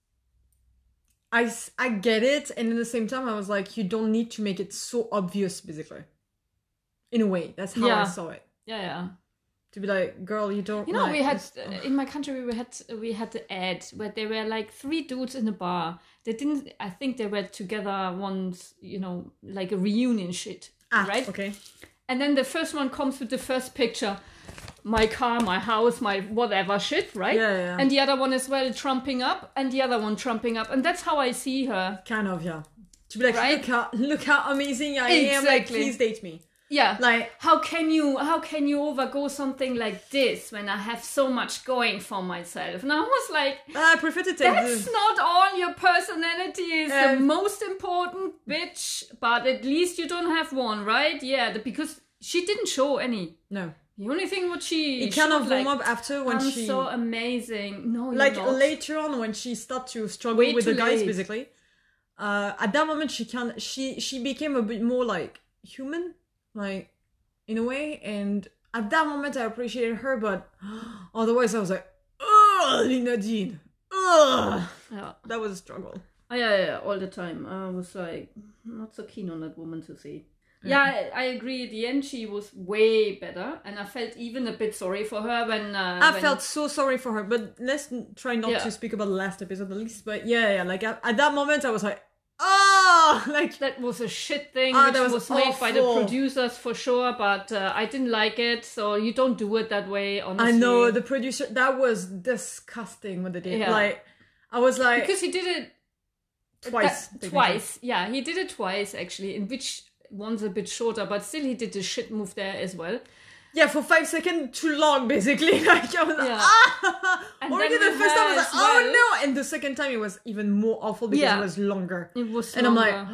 I get it. And at the same time, I was like, you don't need to make it so obvious, basically. In a way. That's how I saw it. Yeah. To be like, girl, you don't... You know, we had... in my country, we had the ad where there were like 3 dudes in a bar. They didn't... I think they were together once, you know, like a reunion shit. Right? Okay. And then the first one comes with the first picture. My car, my house, my whatever shit, right? Yeah. And the other one as well, trumping up. And the other one trumping up. And that's how I see her. Kind of, yeah. To be like, right? look how amazing I am. Like, please date me. Yeah. Like, how can you overgo something like this when I have so much going for myself? And I was like, I prefer to take that's not all your personality is the most important, bitch. But at least you don't have one, right? Yeah, because she didn't show any. No. The only thing what she it kind of warm up after when I'm so amazing. No, like you're not. Later on when she started to struggle with the guys, basically. At that moment, she became a bit more like human. Like, in a way, and at that moment I appreciated her, but otherwise I was like, ugh, Lena Dean, ugh. Yeah. That was a struggle. Yeah, all the time. I was like, not so keen on that woman to see. Yeah, I agree. At the end, she was way better, and I felt even a bit sorry for her when... I felt so sorry for her, but let's try not to speak about the last episode at least, but yeah, like at that moment I was like, like that was a shit thing which was made by the producers for sure, but I didn't like it, so you don't do it that way, honestly. I know, the producer, that was disgusting what they did. Yeah. Like, I was like... Because he did it... Twice. Yeah, he did it twice, actually, in which one's a bit shorter, but still he did the shit move there as well. Yeah, for 5 seconds, too long, basically. Like, I was like, And already the first time I was like, oh no! And the second time it was even more awful because it was longer. It was and longer. I'm like...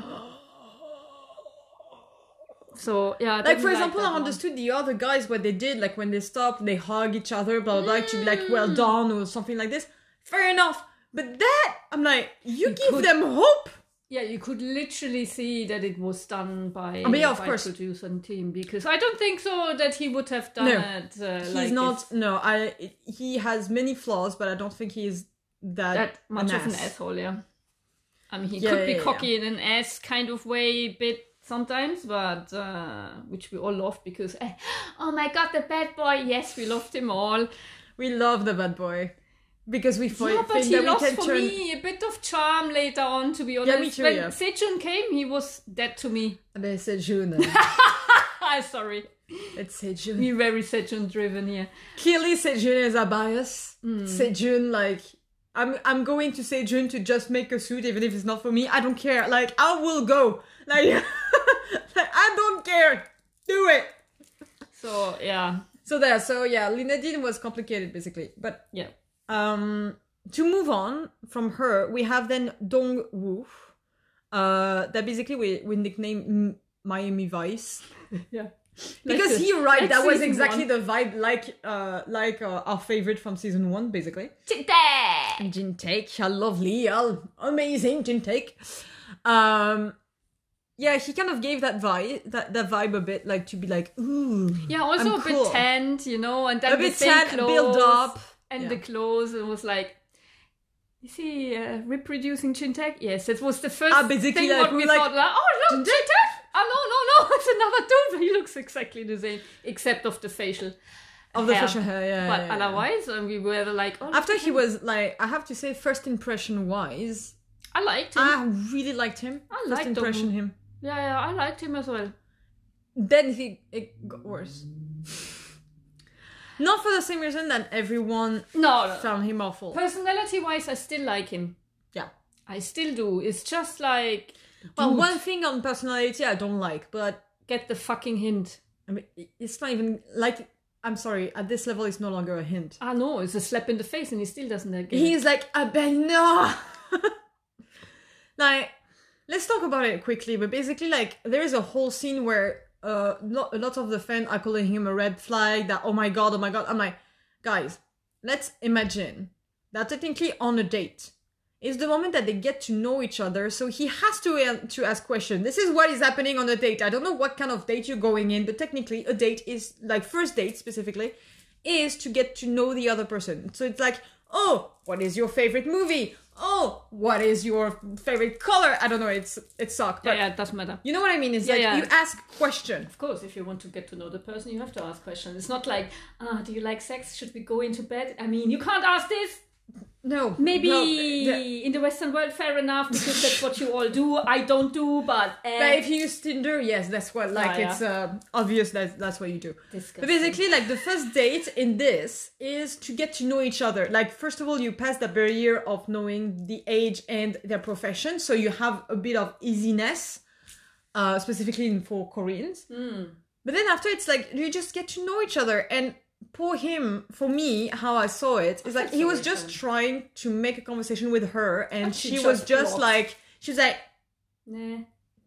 So, yeah. Like, for example, I understood the other guys, what they did, like, when they stopped, they hug each other, blah, blah, blah, to be like, well done, or something like this. Fair enough. But that, I'm like, you give them hope. Yeah, you could literally see that it was done by, of course, producer and team, because I don't think so that he would have done it. He's not. This. No, he has many flaws, but I don't think he's that much of an asshole. Yeah, I mean, he could be cocky in an ass kind of way, bit sometimes, but which we all loved because, oh my god, the bad boy. Yes, we loved him all. We love the bad boy. Because we think but he that lost we can for turn... me a bit of charm later on, to be honest. Yeah, me too, when Sejun came, he was dead to me. They Sejun. I'm sorry. It's Sejun. We're very Sejun driven here. Clearly, Sejun is a bias. Sejun, like, I'm going to Sejun to just make a suit, even if it's not for me. I don't care. Like, I will go. Like, I don't care. Do it. So, yeah. So, Lena Dean was complicated, basically. But, yeah. To move on from her, we have then Dong Woo, that basically we nicknamed Miami Vice. Yeah. Because that was exactly the vibe, like our favorite from season 1, basically. Jin Taek, lovely, amazing Jin Taek. Yeah, he kind of gave that vibe a bit, like, to be like, ooh. Yeah, also I'm a cool. bit tanned, you know, and then a bit tanned, build up. And the clothes, it was like, is he reproducing Jin Taek? Yes, it was the first basically, thing like, what we thought, like, oh, look, Jin Taek! Oh, no, it's another dude. He looks exactly the same, except of the facial. Of the facial hair, yeah. But yeah. otherwise, we were like... Oh, after he was like, I have to say, first impression wise, I liked him. I really liked him. I First liked impression him. him. Yeah, I liked him as well. Then it got worse. Not for the same reason that everyone No. found him awful. Personality-wise, I still like him. Yeah. I still do. It's just like... Well, dude, one thing on personality I don't like, but get the fucking hint. I mean, it's not even like, I'm sorry, at this level it's no longer a hint. Ah, no, it's a slap in the face and he still doesn't get it. He's like, I bet no. Like, let's talk about it quickly, but basically, like, there is a whole scene where a lot of the fans are calling him a red flag, that, oh my god. I'm like, guys, let's imagine that technically on a date is the moment that they get to know each other, so he has to ask questions. This is what is happening on a date. I don't know what kind of date you're going in, but technically a date is, like, first date specifically, is to get to know the other person. So it's like, oh, what is your favorite movie? Oh, what is your favorite color? I don't know, it sucks. But yeah, it doesn't matter. you know what I mean? It's like, you ask questions. Of course, if you want to get to know the person, you have to ask questions. It's not like, do you like sex? Should we go into bed? I mean, you can't ask this. No. Maybe no, in the Western world, fair enough, because that's what you all do. I don't do, but... But if you use Tinder, yes, that's what, like, yeah. it's obvious that's what you do. Disgusting. But basically, like, the first date in this is to get to know each other. Like, first of all, you pass the barrier of knowing the age and their profession, so you have a bit of easiness, specifically for Koreans. But then after, it's like, you just get to know each other, and poor him, for me, how I saw it, is like, he was just trying to make a conversation with her, and she was just like, she was like, Nah.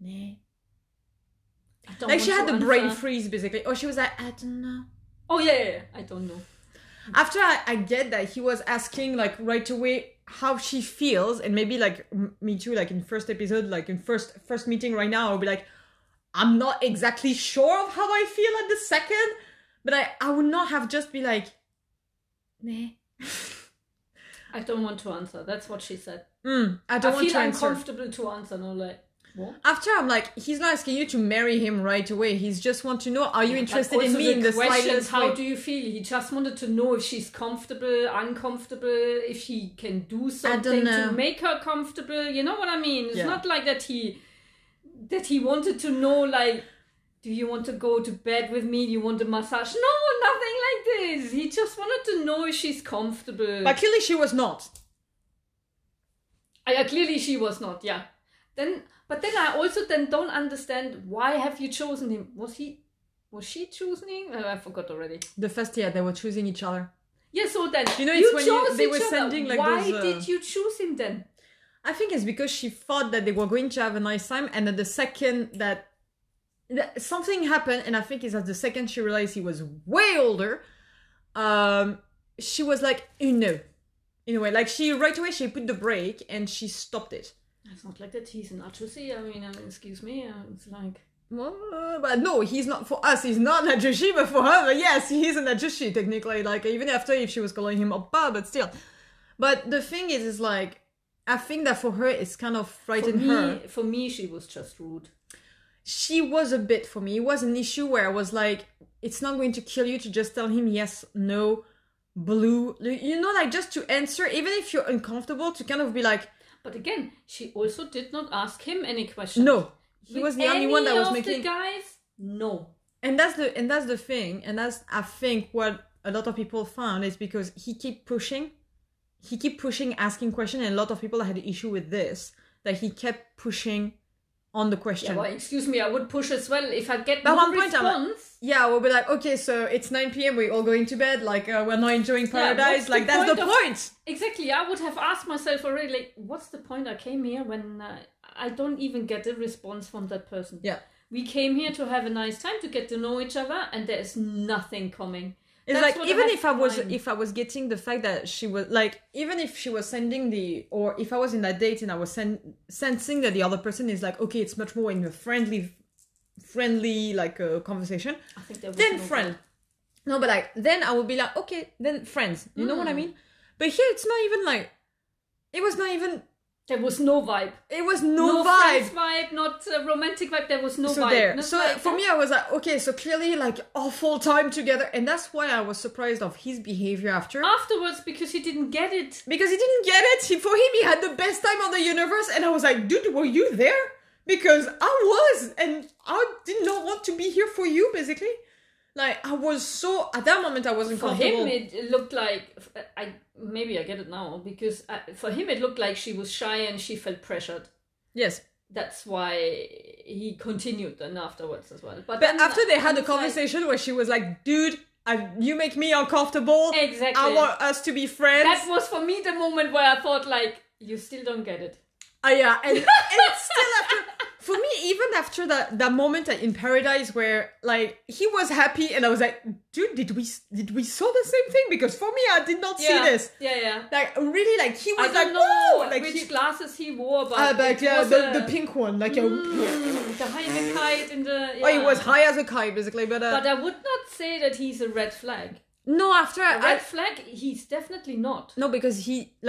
Like, she had the brain freeze, basically. Or she was like, I don't know. Oh, yeah, I don't know. After I get that he was asking, like, right away how she feels, and maybe, like, me too, like, in first episode, like, in first meeting right now, I'll be like, I'm not exactly sure of how I feel at the second, but I would not have just be like, nah. I don't want to answer. That's what she said. I don't want feel to answer. uncomfortable to answer. No, like, what? After I'm like, he's not asking you to marry him right away. He's just want to know, are you interested But in also me in the questions, slightest how way? do you feel? He just wanted to know if she's comfortable, uncomfortable, if he can do something to make her comfortable. You know what I mean? It's not like that he wanted to know, like, do you want to go to bed with me? Do you want a massage? No, nothing like this. He just wanted to know if she's comfortable. But clearly she was not. Yeah, clearly she was not, yeah. But then I also don't understand, why have you chosen him? Was she choosing him? I forgot already. The first year they were choosing each other. Yeah, so then you know, you it's chose when they each were other. sending like why those. Did you choose him then? I think it's because she thought that they were going to have a nice time, and at the second that something happened, and I think it's at the second she realized he was way older, she was like, no. In a way, like, she right away she put the brake and she stopped it. It's not like that he's an atrocity. I mean, excuse me. It's like... but no, he's not, for us, he's not an ajushi, but for her, yes, he is an ajushi, technically. Like, even after if she was calling him oppa, but still. But the thing is like, I think that for her, it's kind of frightened her. For me, she was just rude. She was a bit, for me. It was an issue where I was like, it's not going to kill you to just tell him yes, no, blue. You know, like, just to answer, even if you're uncomfortable, to kind of be like... But again, she also did not ask him any questions. No. He was the only one that was making... the guys? No. And that's the thing. And that's, I think, what a lot of people found is because he kept pushing, asking questions, and a lot of people had an issue with this, that he kept pushing on the question. Yeah, well, excuse me, I would push as well if I get no no Like, response. we'll be like, okay, so it's 9 p.m, we're all going to bed, like, we're not enjoying paradise, that's the point! Exactly, I would have asked myself already, like, what's the point? I came here when I don't even get a response from that person. Yeah. We came here to have a nice time, to get to know each other, and there is nothing coming. It's like, even if I was getting the fact that she was, like, even if she was sending or if I was in that date and I was sensing that the other person is like, okay, it's much more in a friendly, like, conversation, I think there was then friend. No, but like, then I would be like, okay, then friends. You know what I mean? But here, it's not even like, it was not even There was no vibe. It was no friends vibe. vibe, not romantic vibe. There was no So vibe. there. Not So like, for me, I was like, okay, so clearly like awful time together, and that's why I was surprised of his behavior afterwards, because he didn't get it. because he didn't get it. For him, he had the best time on the universe, and I was like, dude, were you there? Because I was, and I did not want to be here for you, basically. Like, I was so, at that moment, I wasn't For comfortable. him, it looked like, maybe I get it now, because for him it looked like she was shy and she felt pressured. Yes. That's why he continued then afterwards as well. But But after they had a conversation where she was like, dude, you make me uncomfortable. Exactly. I want us to be friends. That was for me the moment where I thought, like, you still don't get it. Yeah, and still after, for me, even after that moment in Paradise where like he was happy and I was like, dude, did we saw the same thing? Because for me, I did not see this. Yeah. Like really, like he was I like, don't know whoa! Like which glasses he wore, but but yeah, the pink one, like the high as a kite in the. Yeah. Oh, he was high as a kite, basically. But I would not say that he's a red flag. no, after A red flag, he's definitely not. no, because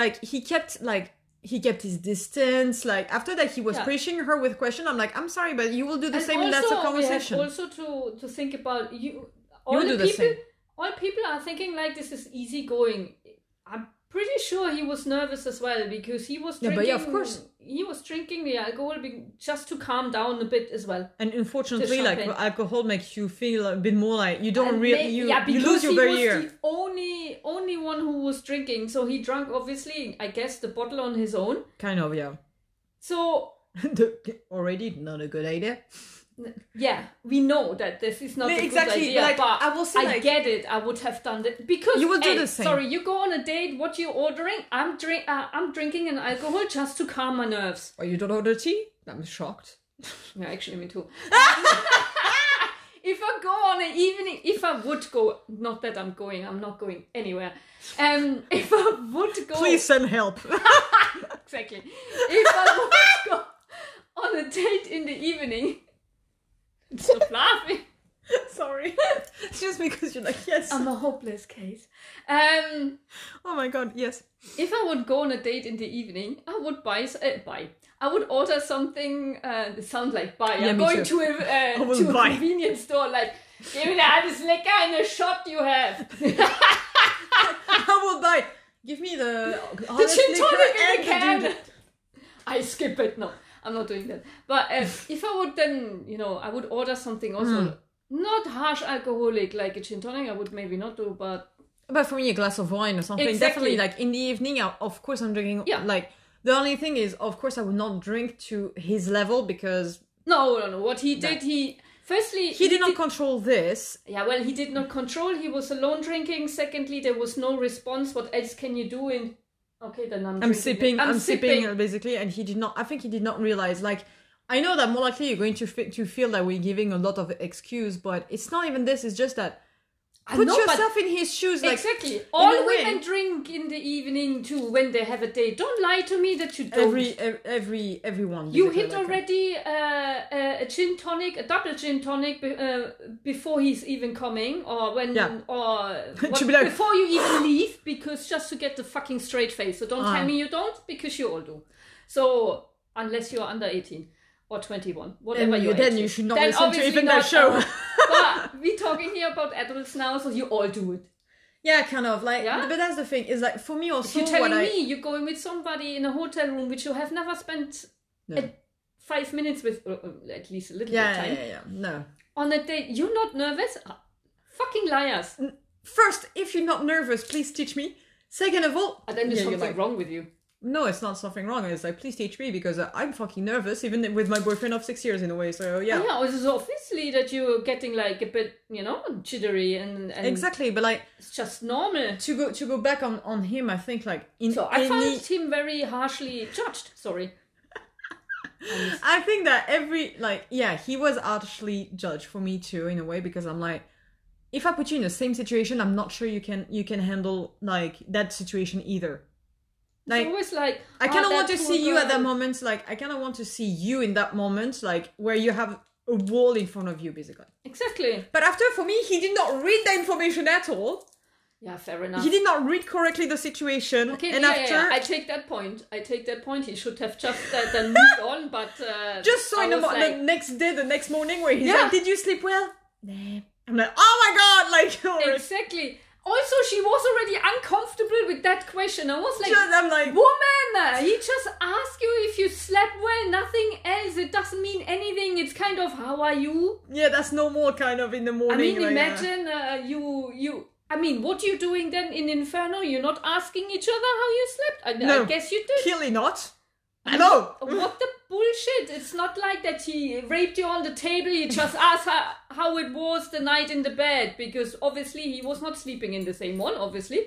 he kept his distance. Like after that, he was pushing her with question. I'm like, I'm sorry, but you will do the And same, and that's a conversation. We have also to think about you. will do the same. All people are thinking like this is easy going. I'm pretty sure he was nervous as well because he was drinking. Yeah, but of course. He was drinking the alcohol just to calm down a bit as well. And unfortunately, like alcohol makes you feel a bit more like you don't you because lose your barrier. He was the only one who was drinking, so he drank obviously, I guess, the bottle on his own. Kind of, yeah. So already not a good idea. Yeah, we know that this is not a good idea, like, but I will say, I get it. I would have done that because you will do the same. Sorry, you go on a date. What you ordering? I'm drinking an alcohol just to calm my nerves. Oh, you don't order tea? I'm shocked. Yeah, actually, me too. If I go on an evening, if I would go, not that I'm not going anywhere. If I would go, please send help. Exactly. If I would go on a date in the evening. Stop laughing. Sorry. It's just because you're like, yes. I'm a hopeless case. Oh my god, yes. If I would go on a date in the evening, I would I would order something. It sounds like buy. Yeah, I'm me going too. to a convenience store. Like, give me that Lecker in a shot you have. I will buy. Give me the gin tonic in the can. I skip it. No. I'm not doing that. But if I would then, I would order something also not harsh alcoholic like a gin tonic. I would maybe not do, but for me, a glass of wine or something. Exactly. Definitely, like in the evening, of course I'm drinking. Yeah. Like the only thing is, of course, I would not drink to his level because no. What he did, he did not control this. Yeah, well, he did not control. He was alone drinking. Secondly, there was no response. What else can you do in? Okay, then I'm sipping, basically, and he did not. I think he did not realize. Like, I know that more likely you're going to feel that we're giving a lot of excuse, but it's not even this. It's just that put yourself in his shoes. Like, exactly. All women drink in the evening too when they have a date. Don't lie to me that you don't. Everyone. You hit already a gin tonic, a double gin tonic before he's even coming, or when, before you even leave, because just to get the fucking straight face. So don't tell me you don't, because you all do. So unless you're under 18 or 21, whatever you're. Then you should not listen to even that show. But we're talking here about adults now, so you all do it. Yeah, kind of like. Yeah? But that's the thing. Is like for me also. If you're telling me you're going with somebody in a hotel room which you have never spent 5 minutes with, at least a little bit of time. Yeah. No. On a date, you're not nervous? Fucking liars. First, if you're not nervous, please teach me. Second of all, and then there's something wrong with you. No, it's not something wrong. It's like, please teach me, because I'm fucking nervous, even with my boyfriend of 6 years in a way. So yeah. Oh, yeah, it's obviously that you're getting like a bit, jittery and exactly, but like it's just normal. To go back on him, I think like I found him very harshly judged. Sorry. I think that he was harshly judged for me too in a way, because I'm like, if I put you in the same situation, I'm not sure you can handle like that situation either. Like, it's always like, I kind of want to see you at that moment. Like, I kind of want to see you in that moment, like where you have a wall in front of you, basically. Exactly. But after, for me, he did not read the information at all. Yeah, fair enough. He did not read correctly the situation. Okay, and yeah. I take that point. He should have just then moved on, but... just so the next day, the next morning, where he's like, did you sleep well? Nah. I'm like, oh my god, like... Exactly. Also, she was already uncomfortable with that question. I was like, I'm like, woman, he just asked you if you slept well, nothing else. It doesn't mean anything. It's kind of, how are you? Yeah, that's normal kind of in the morning. I mean, like, imagine you... I mean, what are you doing then in Inferno? You're not asking each other how you slept? No, I guess you did. Clearly not. I know. What the bullshit? It's not like that he raped you on the table. He just asked how it was the night in the bed. Because obviously he was not sleeping in the same one, obviously.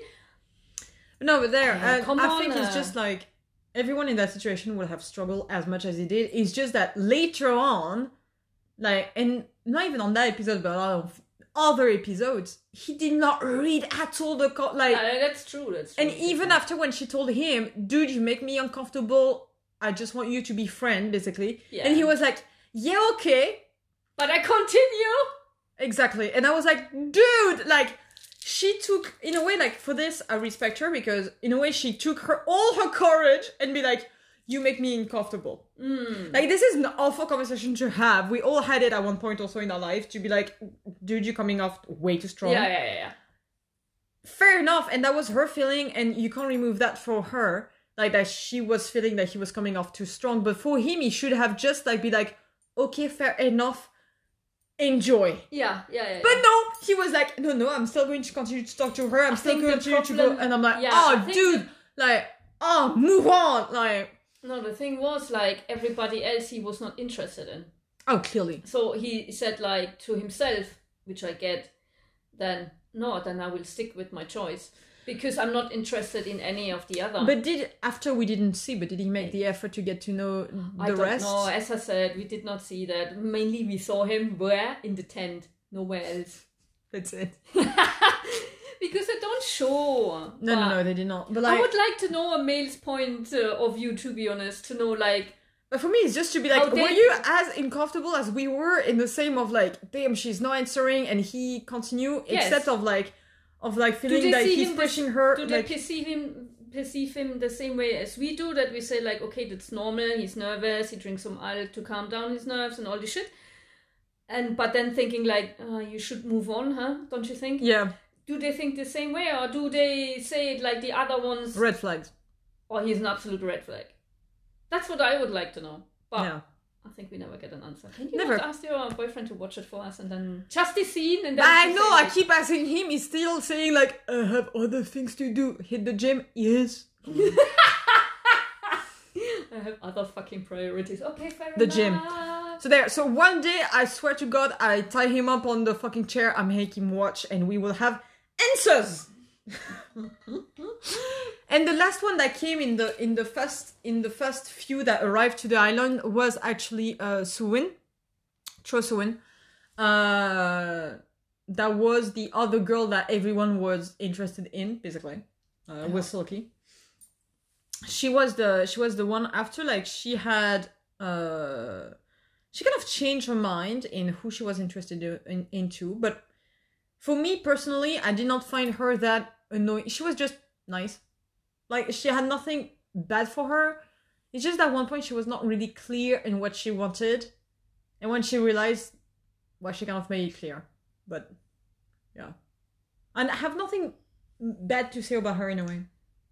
No, but I think it's just like, everyone in that situation would have struggled as much as he did. It's just that later on, like, and not even on that episode, but a lot of other episodes, he did not read at all the that's true. And even after when she told him, dude, you make me uncomfortable, I just want you to be friend, basically. Yeah. And he was like, yeah, okay, but I continue. Exactly. And I was like, dude, like, she took, in a way, like, for this I respect her, because in a way she took all her courage and be like, you make me uncomfortable. Like, this is an awful conversation to have. We all had it at one point also in our life, to be like, dude, you're coming off way too strong. Yeah. Fair enough. And that was her feeling, and you can't remove that for her. Like, that she was feeling that he was coming off too strong. But for him, he should have just, like, be like, okay, fair enough. Enjoy. Yeah. But no, he was like, no, I'm still going to continue to talk to her. I'm still going to continue to go. And I'm like, dude, move on. Like, no, the thing was, like, everybody else he was not interested in. Oh, clearly. So he said, like, to himself, which I get, then I will stick with my choice. Because I'm not interested in any of the other. But we didn't see, but did he make the effort to get to know the rest? No, as I said, we did not see that. Mainly we saw him where? In the tent. Nowhere else. That's it. Because they don't show. No, they did not. But like, I would like to know a male's point of view, to be honest. To know, like... But for me, it's just to be like, were you as uncomfortable as we were in the same of like, damn, she's not answering, and he continue, except of feeling that he's pushing her. Do they perceive him the same way as we do? That we say like, okay, that's normal. He's nervous. He drinks some alcohol to calm down his nerves and all this shit. But then thinking like, you should move on, huh? Don't you think? Yeah. Do they think the same way, or do they say it like the other ones? Red flags. Or he's an absolute red flag. That's what I would like to know. But yeah. I think we never get an answer. Can you not ask your boyfriend to watch it for us and then just the scene and then... I know, I keep asking him. He's still saying like, I have other things to do. Hit the gym? Yes. I have other fucking priorities. Okay, fair enough. The gym. So one day, I swear to God, I tie him up on the fucking chair, I make him watch, and we will have answers. And the last one that came in the first few that arrived to the island was actually Suwin, Cho Suwin. That was the other girl that everyone was interested in, basically. Was Sulky. She was the one after, like, she had she kind of changed her mind in who she was interested into, but for me personally, I did not find her that annoying. She was just nice. Like, she had nothing bad for her. It's just that at one point she was not really clear in what she wanted. And when she realized, well, she kind of made it clear. But, yeah. And I have nothing bad to say about her in a way.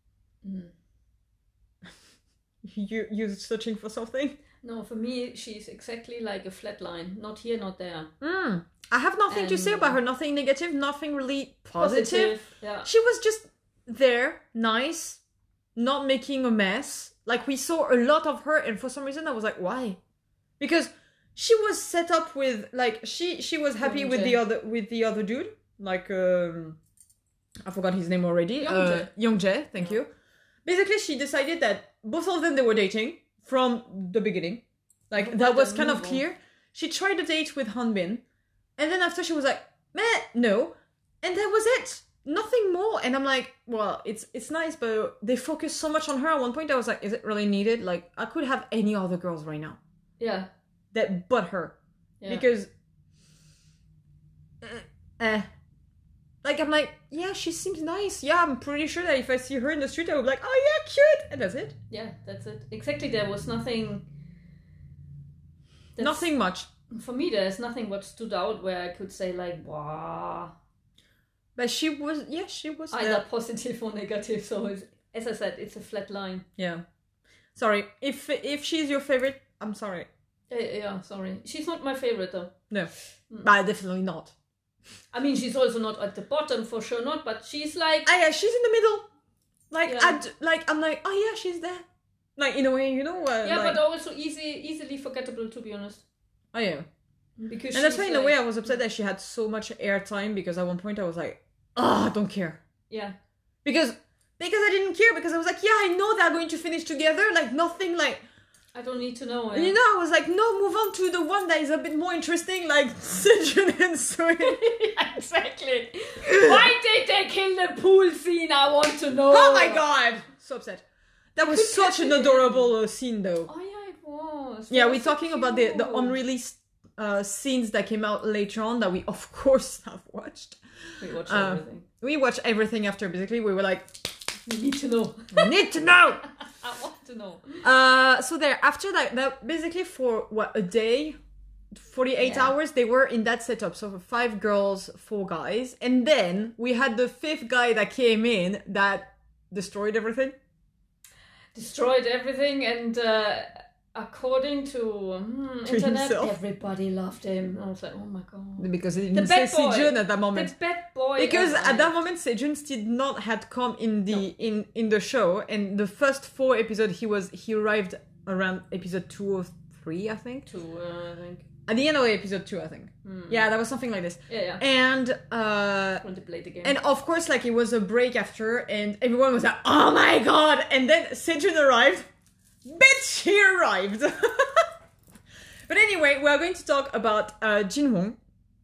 You're searching for something? No, for me, she's exactly like a flat line. Not here, not there. I have nothing to say about her. Nothing negative, nothing really positive. Yeah. She was just there, nice, not making a mess. Like, we saw a lot of her, and for some reason I was like, why? Because she was set up with, like, she was happy with the other dude. Like, I forgot his name already. Youngjae, thank you. Basically, she decided that both of them, they were dating from the beginning. Like, that was kind of clear. She tried a date with Hanbin, and then after she was like, meh, no. And that was it. Nothing more. And I'm like, well, it's nice, but they focused so much on her. At one point I was like, is it really needed? Like, I could have any other girls right now. Yeah. But her. Yeah. Because like, I'm like, yeah, she seems nice. Yeah, I'm pretty sure that if I see her in the street, I would be like, oh yeah, cute, and that's it. Yeah, that's it. Exactly, there was nothing... Nothing much. For me, there's nothing what stood out where I could say like, wow. But she was either there. positive or negative, so it's, as I said, it's a flat line. Yeah. Sorry, if she's your favorite, I'm sorry. Yeah, sorry. She's not my favorite though. No, definitely not. I mean, she's also not at the bottom, for sure not, but she's like... yeah, she's in the middle. Like, Yeah. I'm like, oh yeah, she's there. Like, in a way, you know? yeah, like... but also easily forgettable, to be honest. Oh yeah. Because And that's why, in a like... way, I was upset that she had so much airtime, because at one point I was like, I don't care. Yeah. Because I didn't care, because I was like, yeah, I know they're going to finish together, like, nothing, like... I don't need to know. You know, I was like, no, move on to the one that is a bit more interesting, like Sejun and Sui. Exactly. Why did they kill the pool scene? I want to know. Oh my god! So upset. That was such an adorable scene, though. Oh yeah, it was. Yeah, That we're was so talking about the cute. unreleased scenes that came out later on that we, of course, have watched. We watched everything. We watched everything after, basically. We were like, We need to know. we need to know! I want to know. So there, after that basically for, a day? 48 Yeah. hours, they were in that setup. So 5 girls, 4 guys. And then we had the 5th guy that came in that destroyed everything. Destroyed everything, and according to internet, himself. Everybody loved him. I was like, oh my god. Because it The didn't say bad boy. Sejun at that The moment. bad boy. Because of at that life. moment, Sejun still not had come in the in the show, and the first 4 episodes he arrived around episode 2 or 3, I think. 2, I think. At the end of episode 2, I think. Yeah, that was something like this. Yeah. And When they played the game. and of course, like, it was a break after, and everyone was like, "Oh my god!" And then Sejun arrived. Bitch, he arrived. But anyway, we are going to talk about Jinwoo.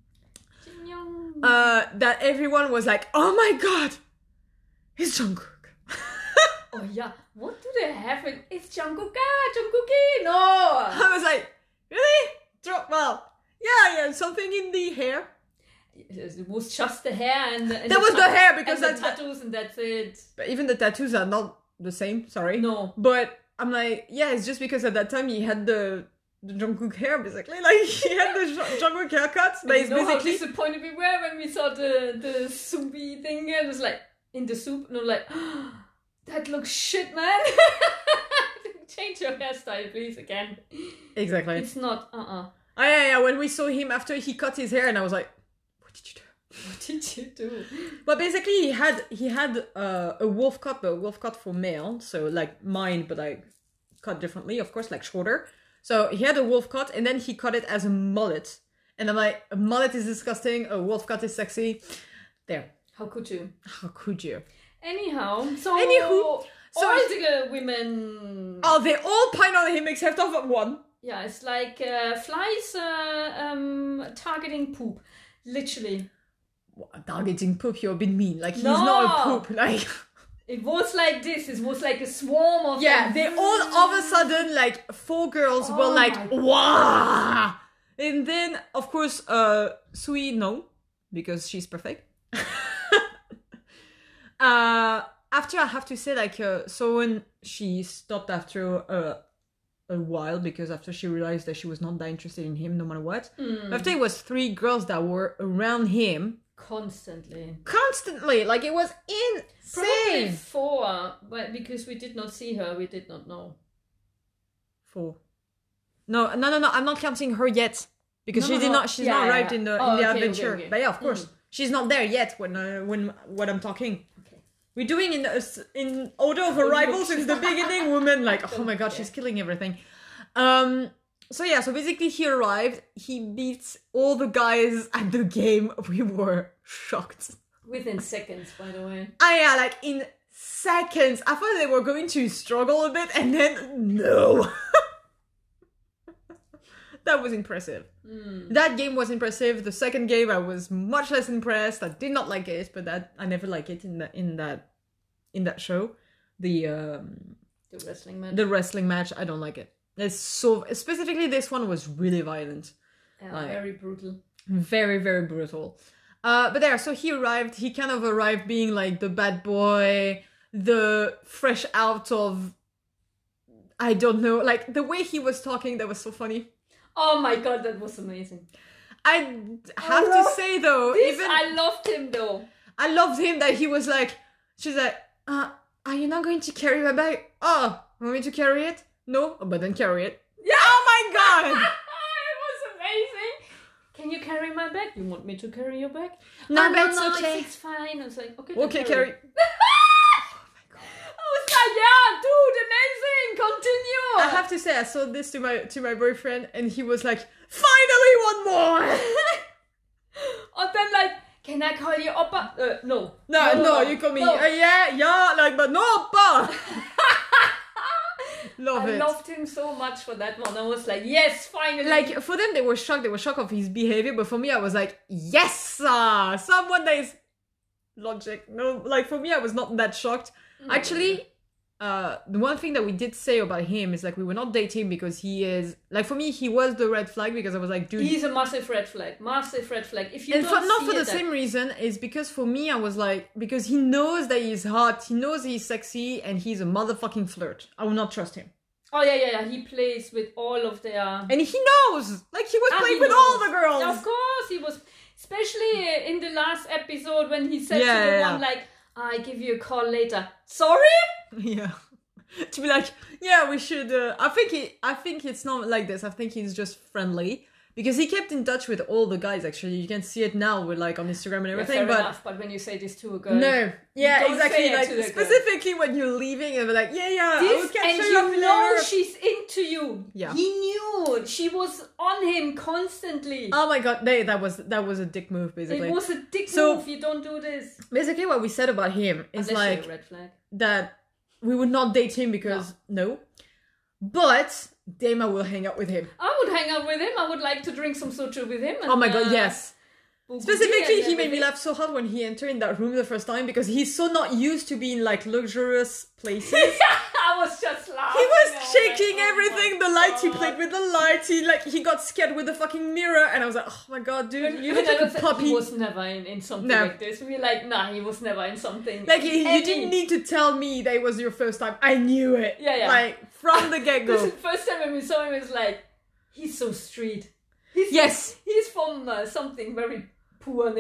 That everyone was like, "Oh my god, it's Jungkook." Oh yeah, what do they have? It's Jungkook. Jungkookie. No. I was like, really? Well, yeah, something in the hair. It was just the hair and That was the hair, because and the that's tattoos, and that's it. But even the tattoos are not the same. Sorry. No. But I'm like, yeah, it's just because at that time he had the Jungkook hair, basically. Like, he had the Jungkook haircuts. But it's You know how basically... disappointed we were when we saw the soupy thing. It was like in the soup, no, like that looks shit, man. Change your hairstyle, please, again. Exactly. It's not. Oh, yeah. When we saw him after he cut his hair, and I was like, what did you do? What did you do? But basically, he had a wolf cut, but a wolf cut for male, so like mine, but like cut differently, of course, like shorter. So he had a wolf cut, and then he cut it as a mullet. And I'm like, a mullet is disgusting, a wolf cut is sexy. There. How could you? How could you? Anyhow, so so all the women. Oh, they all pine on him except of one. Yeah, it's like flies targeting poop, literally. Targeting poop, you're a bit mean. Like, he's No. not a poop. Like, It was like this. It was like a swarm of. yeah, them. they all of a sudden, like, 4 girls were Oh like, my wow. And then, of course, Sui, no, because she's perfect. After, I have to say, like, Soeun, she stopped after a while, because after she realized that she was not that interested in him no matter what. After it was 3 girls that were around him constantly, like, it was Probably insane. 4, but because we did not see her, we did not know. 4. No, I'm not counting her yet, because she's not arrived in the okay, adventure. okay. But yeah, of course, she's not there yet when what I'm talking. Okay. We're doing in order of arrival since the beginning. Woman, like, oh my god, she's killing everything. So yeah, so basically he arrived. He beats all the guys at the game. We were shocked. Within seconds, by the way. Yeah, like in seconds. I thought they were going to struggle a bit, and then no. That was impressive. That game was impressive. The second game, I was much less impressed. I did not like it, but that I never like it in that show. The wrestling match. The wrestling match, I don't like it. It's so specifically this one was really violent. Yeah, very brutal. Very, very brutal. But there, so he kind of arrived being like the bad boy, the fresh out of, I don't know, like the way he was talking, that was so funny. Oh my god, that was amazing. I have to say though, I loved him though. I loved him that he was like, she's like, are you not going to carry my bag? Oh, want me to carry it? No, but then carry it. Yeah. Oh my god! It was amazing. Can you carry my bag? You want me to carry your bag? No, Oh, but it's okay. It's fine. I was like, okay. Okay, carry. I was like, yeah, dude, amazing. Continue. I have to say, I saw this to my boyfriend, and he was like, finally one more. And then like, can I call you Oppa? No. No, you call me. No. Yeah, like, but no, Oppa. I loved him so much for that one. I was like, yes, finally. Like, for them, they were shocked. They were shocked of his behavior. But for me, I was like, yes, someone that is logic. No, like, for me, I was not that shocked. Actually, the one thing that we did say about him is, like, we were not dating because he is... Like, for me, he was the red flag because I was like, dude... He's a massive red flag. Massive red flag. If you and don't not see for the it, same reason, is because for me, I was like... Because he knows that he's hot, he knows he's sexy, and he's a motherfucking flirt. I will not trust him. Oh, yeah. He plays with all of their... And he knows! Like, he was playing with all the girls! Of course, he was... Especially in the last episode when he said to the one, like, I give you a call later. Sorry? Yeah. To be like, yeah, we should... I think it's not like this. I think he's just friendly. Because he kept in touch with all the guys, actually. You can see it now with, like, on Instagram and everything. Fair enough, but when you say this to a girl... No. Yeah, don't exactly. say it Like, to the specifically when you're leaving and be like, yeah, this, I will catch and you up you know later. she's into you. Yeah. He knew. She was on him constantly. Oh my god, that was a dick move, basically. It was a dick So- move. You don't do this. Basically, what we said about him is Unless like... you're a red flag. that we would not date him because no. But Dame, I will hang out with him. I would hang out with him. I would like to drink some soju with him. And, Oh my god, yes. boogie Specifically, and he made me everything. laugh so hard when he entered in that room the first time because he's so not used to being like luxurious places. I was just laughing. He was I was shaking like, oh everything, my the lights, he God. played with the lights, he got scared with the fucking mirror, and I was like, oh my god, dude, you look And I like a was puppy. He was never in something No. like this. We were like, nah, he was never in something. Like, you didn't need to tell me that it was your first time. I knew it. Yeah. Like, from the get-go. This is the first time when we saw him, it was like, he's so street. Yes. He's from something very poor,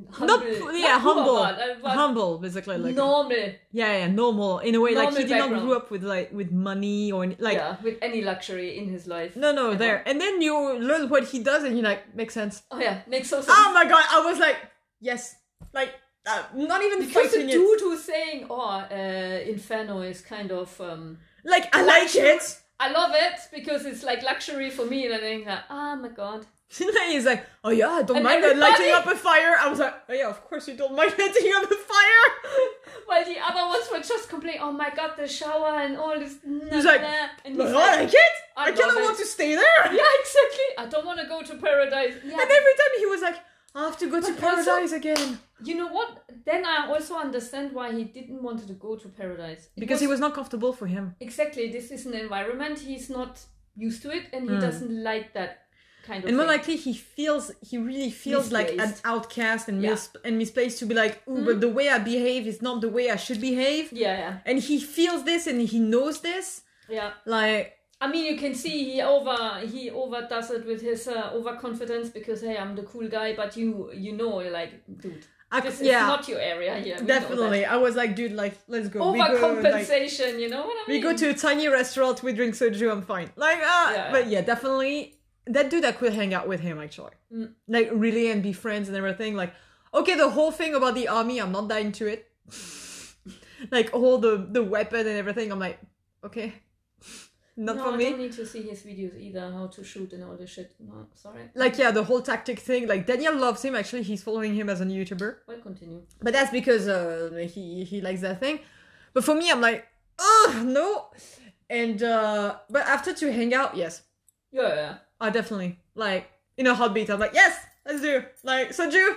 Humble. but Humble, basically. Like, normal. yeah, normal. In a way, like, Normal he did not background. grow up with money or, like... Yeah, with any luxury in his life. No, Ever. there. And then you learn what he does and you're like, makes sense. Oh yeah, makes so sense. Oh my god, I was like, yes. Like, not even Because the fighting it. dude who's saying, Inferno is kind of... Like, I like it. I love it because it's like luxury for me, and I think that, oh my god. He's like, oh yeah, I don't And mind everybody- lighting up a fire. I was like, oh yeah, of course you don't mind lighting up a fire. While the other ones were just complaining, oh my god, the shower and all this. He's like, and But he's I like it. I I love cannot it. want to stay there. yeah, exactly. I don't want to go to paradise. Yeah. And every time he was like, I have to go to But also- paradise again. You know what? Then I also understand why he didn't want to go to paradise. Because he was not comfortable for him. Exactly. This is an environment he's not used to it, and he doesn't like that kind of And more thing. likely, he really feels like an Misplaced. outcast and Yeah. misplaced to be like, ooh, but the way I behave is not the way I should behave. Yeah. And he feels this and he knows this. Yeah. Like, I mean, you can see he overdoes it with his overconfidence because, hey, I'm the cool guy, but you know, like, dude, this is not your area here. We know definitely. that. I was like, dude, like, let's go. Overcompensation, you know what I We mean? go to a tiny restaurant, we drink soju, I'm fine. Like, but yeah, definitely. That dude, I could hang out with him, actually. Like, really, and be friends and everything. Like, okay, the whole thing about the army, I'm not that into it. Like, all the weapon and everything, I'm like, okay. Not for I me. don't need to see his videos either, how to shoot and all this shit. No, sorry. Like, yeah, the whole tactic thing. Like, Daniel loves him, actually. He's following him as a YouTuber. Well, continue. But that's because he likes that thing. But for me, I'm like, ugh, no. And, but after to hang out, yes. Yeah. Definitely. Like, in a heartbeat, I'm like, yes, let's do. Like, soju!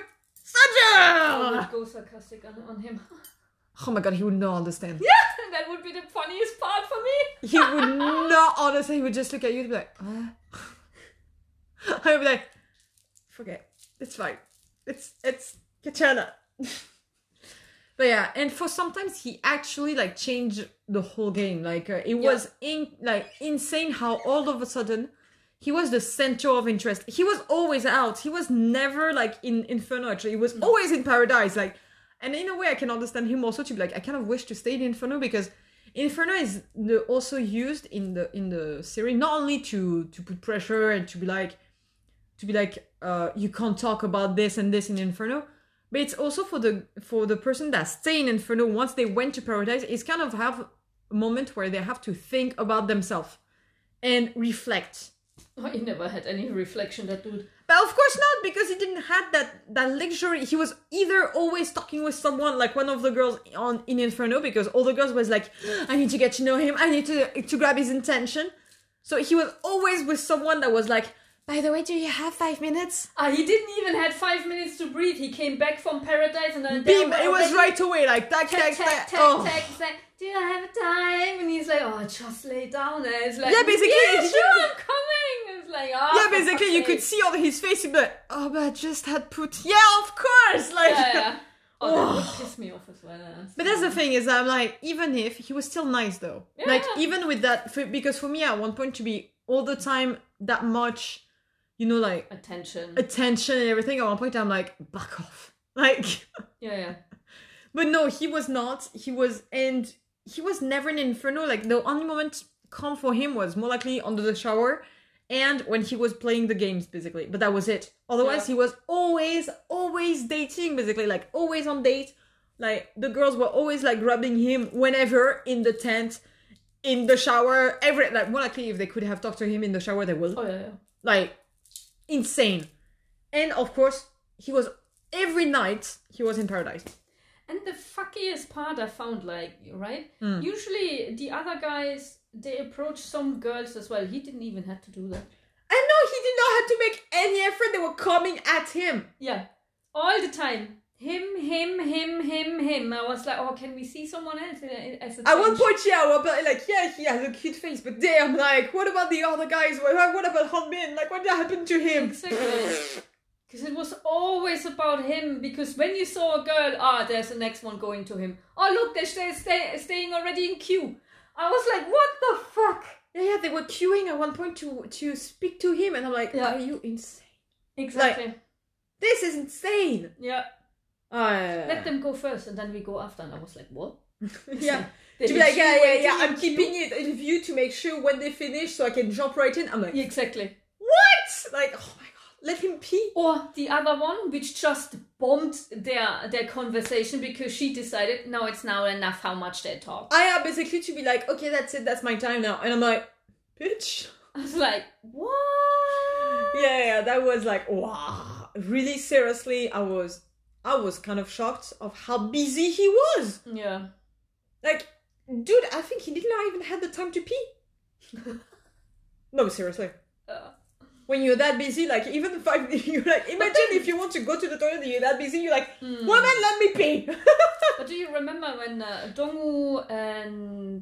I Soju! would go sarcastic on him. Oh my god, he would not understand. Yeah, that would be the funniest part for me. He would not understand. He would just look at you and be like, I would be like, forget. It's fine. It's Katana. But yeah, and for sometimes he actually like changed the whole game. Like it was insane how all of a sudden he was the center of interest. He was always out. He was never like in Inferno. Actually, he was always in Paradise. Like, and in a way, I can understand him also to be like, I kind of wish to stay in Inferno because Inferno is also used in the series not only to put pressure and to be like you can't talk about this and this in Inferno. But it's also for the person that stay in Inferno once they went to Paradise, it's kind of have a moment where they have to think about themselves and reflect. Oh, he never had any reflection, that dude. But of course not, because he didn't have that luxury. He was either always talking with someone, like one of the girls in Inferno, because all the girls was like, I need to get to know him, I need to grab his attention. So he was always with someone that was like, by the way, do you have 5 minutes? He didn't even have 5 minutes to breathe. He came back from Paradise and then... Beam, it was right away, like, tack. It's like, do you have time? And he's like, oh, just lay down. And it's like, yeah, basically, yeah, sure, I'm coming. It's like, oh, yeah, basically, you could see on his face, he'd be like, oh, but I just had put... Yeah, of course! Like... Yeah. Oh, that would piss me off as well. But that's the thing, is that I'm like, even if... He was still nice, though. Yeah. Like, even with that... Because for me, at one point, to be all the time that much... You know, like... Attention and everything. At one point, I'm like, back off. Like... Yeah. But no, he was not. He was never in Inferno. Like, the only moment calm for him was more likely under the shower and when he was playing the games, basically. But that was it. Otherwise, he was always dating, basically. Like, always on date. Like, the girls were always, like, grabbing him whenever in the tent, in the shower. Like, more likely, if they could have talked to him in the shower, they would. Oh, yeah. Like... insane. And of course every night he was in Paradise. And the fuckiest part I found, like, right, usually the other guys, they approach some girls as well. He didn't even have to do that. I know, he did not have to make any effort. They were coming at him. Yeah, all the time. Him. I was like, oh, can we see someone else as a At one point, he has a cute face, but damn, like, what about the other guys? What about Hanbin? Like, what happened to him? Exactly. Because it was always about him, because when you saw a girl, there's the next one going to him. Oh, look, they're staying already in queue. I was like, what the fuck? Yeah, they were queuing at one point to speak to him, and I'm like, are you insane? Exactly. Like, this is insane. Yeah. Let them go first and then we go after. And I was like, what? Yeah. To be like, yeah, I'm keeping it in view to make sure when they finish so I can jump right in. I'm like, exactly. What? Like, oh my god, let him pee. Or the other one, which just bombed their conversation because she decided, no, it's now enough how much they talk. Basically to be like, okay, that's it, that's my time now. And I'm like, bitch. I was like, what? Yeah, that was like, wow. Really, seriously, I was kind of shocked of how busy he was. Yeah. Like, dude, I think he did not even have the time to pee. No, seriously. When you're that busy, like, even 5 you're like, imagine if you want to go to the toilet and you're that busy, you're like, woman, let me pee. But do you remember when Dongwoo and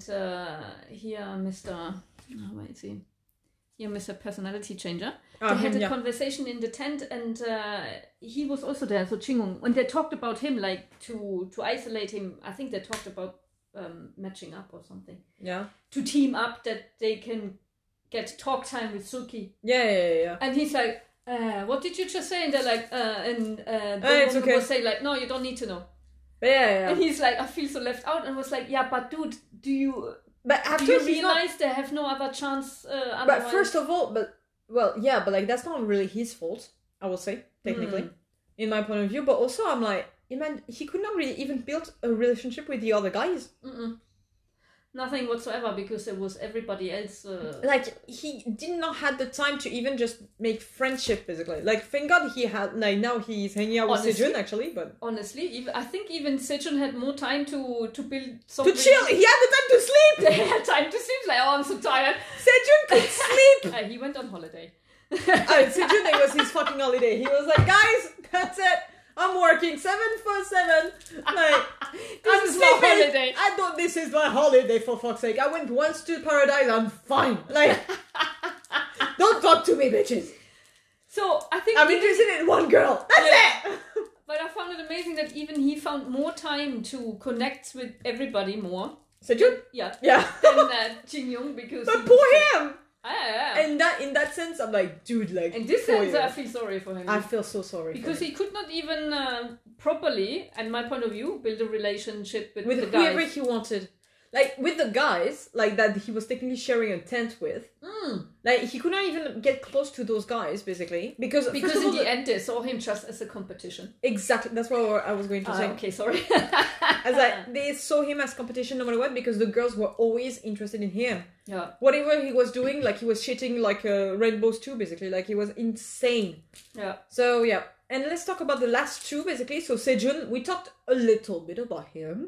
Mr. Personality Changer, they had a conversation in the tent, and he was also there, so Chingung, when they talked about him, like, to isolate him. I think they talked about matching up or something. Yeah. To team up, that they can get talk time with Suki. Yeah. And he's like, what did you just say? And they're like, it's okay. Was saying like, no, you don't need to know. Yeah. And he's like, I feel so left out, and was like, yeah, but dude, do you realize they have no other chance? But first of all, like, that's not really his fault, I will say, technically, in my point of view. But also, I'm like, he could not really even build a relationship with the other guys. Nothing whatsoever, because it was everybody else. Like, he did not have the time to even just make friendship, basically. Like, thank God he had, like, now he's hanging out with Sejun, actually, but... Honestly, I think even Sejun had more time to build something... To chill! He had the time to sleep! They had time to sleep, like, oh, I'm so tired. Sejun could sleep! He went on holiday. Sejun, it was his fucking holiday. He was like, guys, that's it! I'm working 7-4-7. Like, this is my holiday. I thought this is my holiday, for fuck's sake. I went once to Paradise, I'm fine. Like, don't talk to me, bitches. So I think I'm interested in one girl. That's it. But I found it amazing that even he found more time to connect with everybody more. Sejun? Yeah. Yeah. Than Jin Young because. But poor him! Yeah. And in that sense, I'm like, dude, like. In this sense, I feel sorry for him. I feel so sorry because for him. he could not even properly, and my point of view, build a relationship with the whoever guys. he wanted. Like, with the guys, like, that he was technically sharing a tent with. Like, he could not even get close to those guys, basically. Because in the end, they saw him just as a competition. Exactly, that's what I was going to say. Okay, sorry. As like, they saw him as competition no matter what, because the girls were always interested in him. Yeah. Whatever he was doing, like, he was cheating like Rainbows 2, basically. Like, he was insane. Yeah. So, yeah. And let's talk about the last two, basically. So, Sejun, we talked a little bit about him.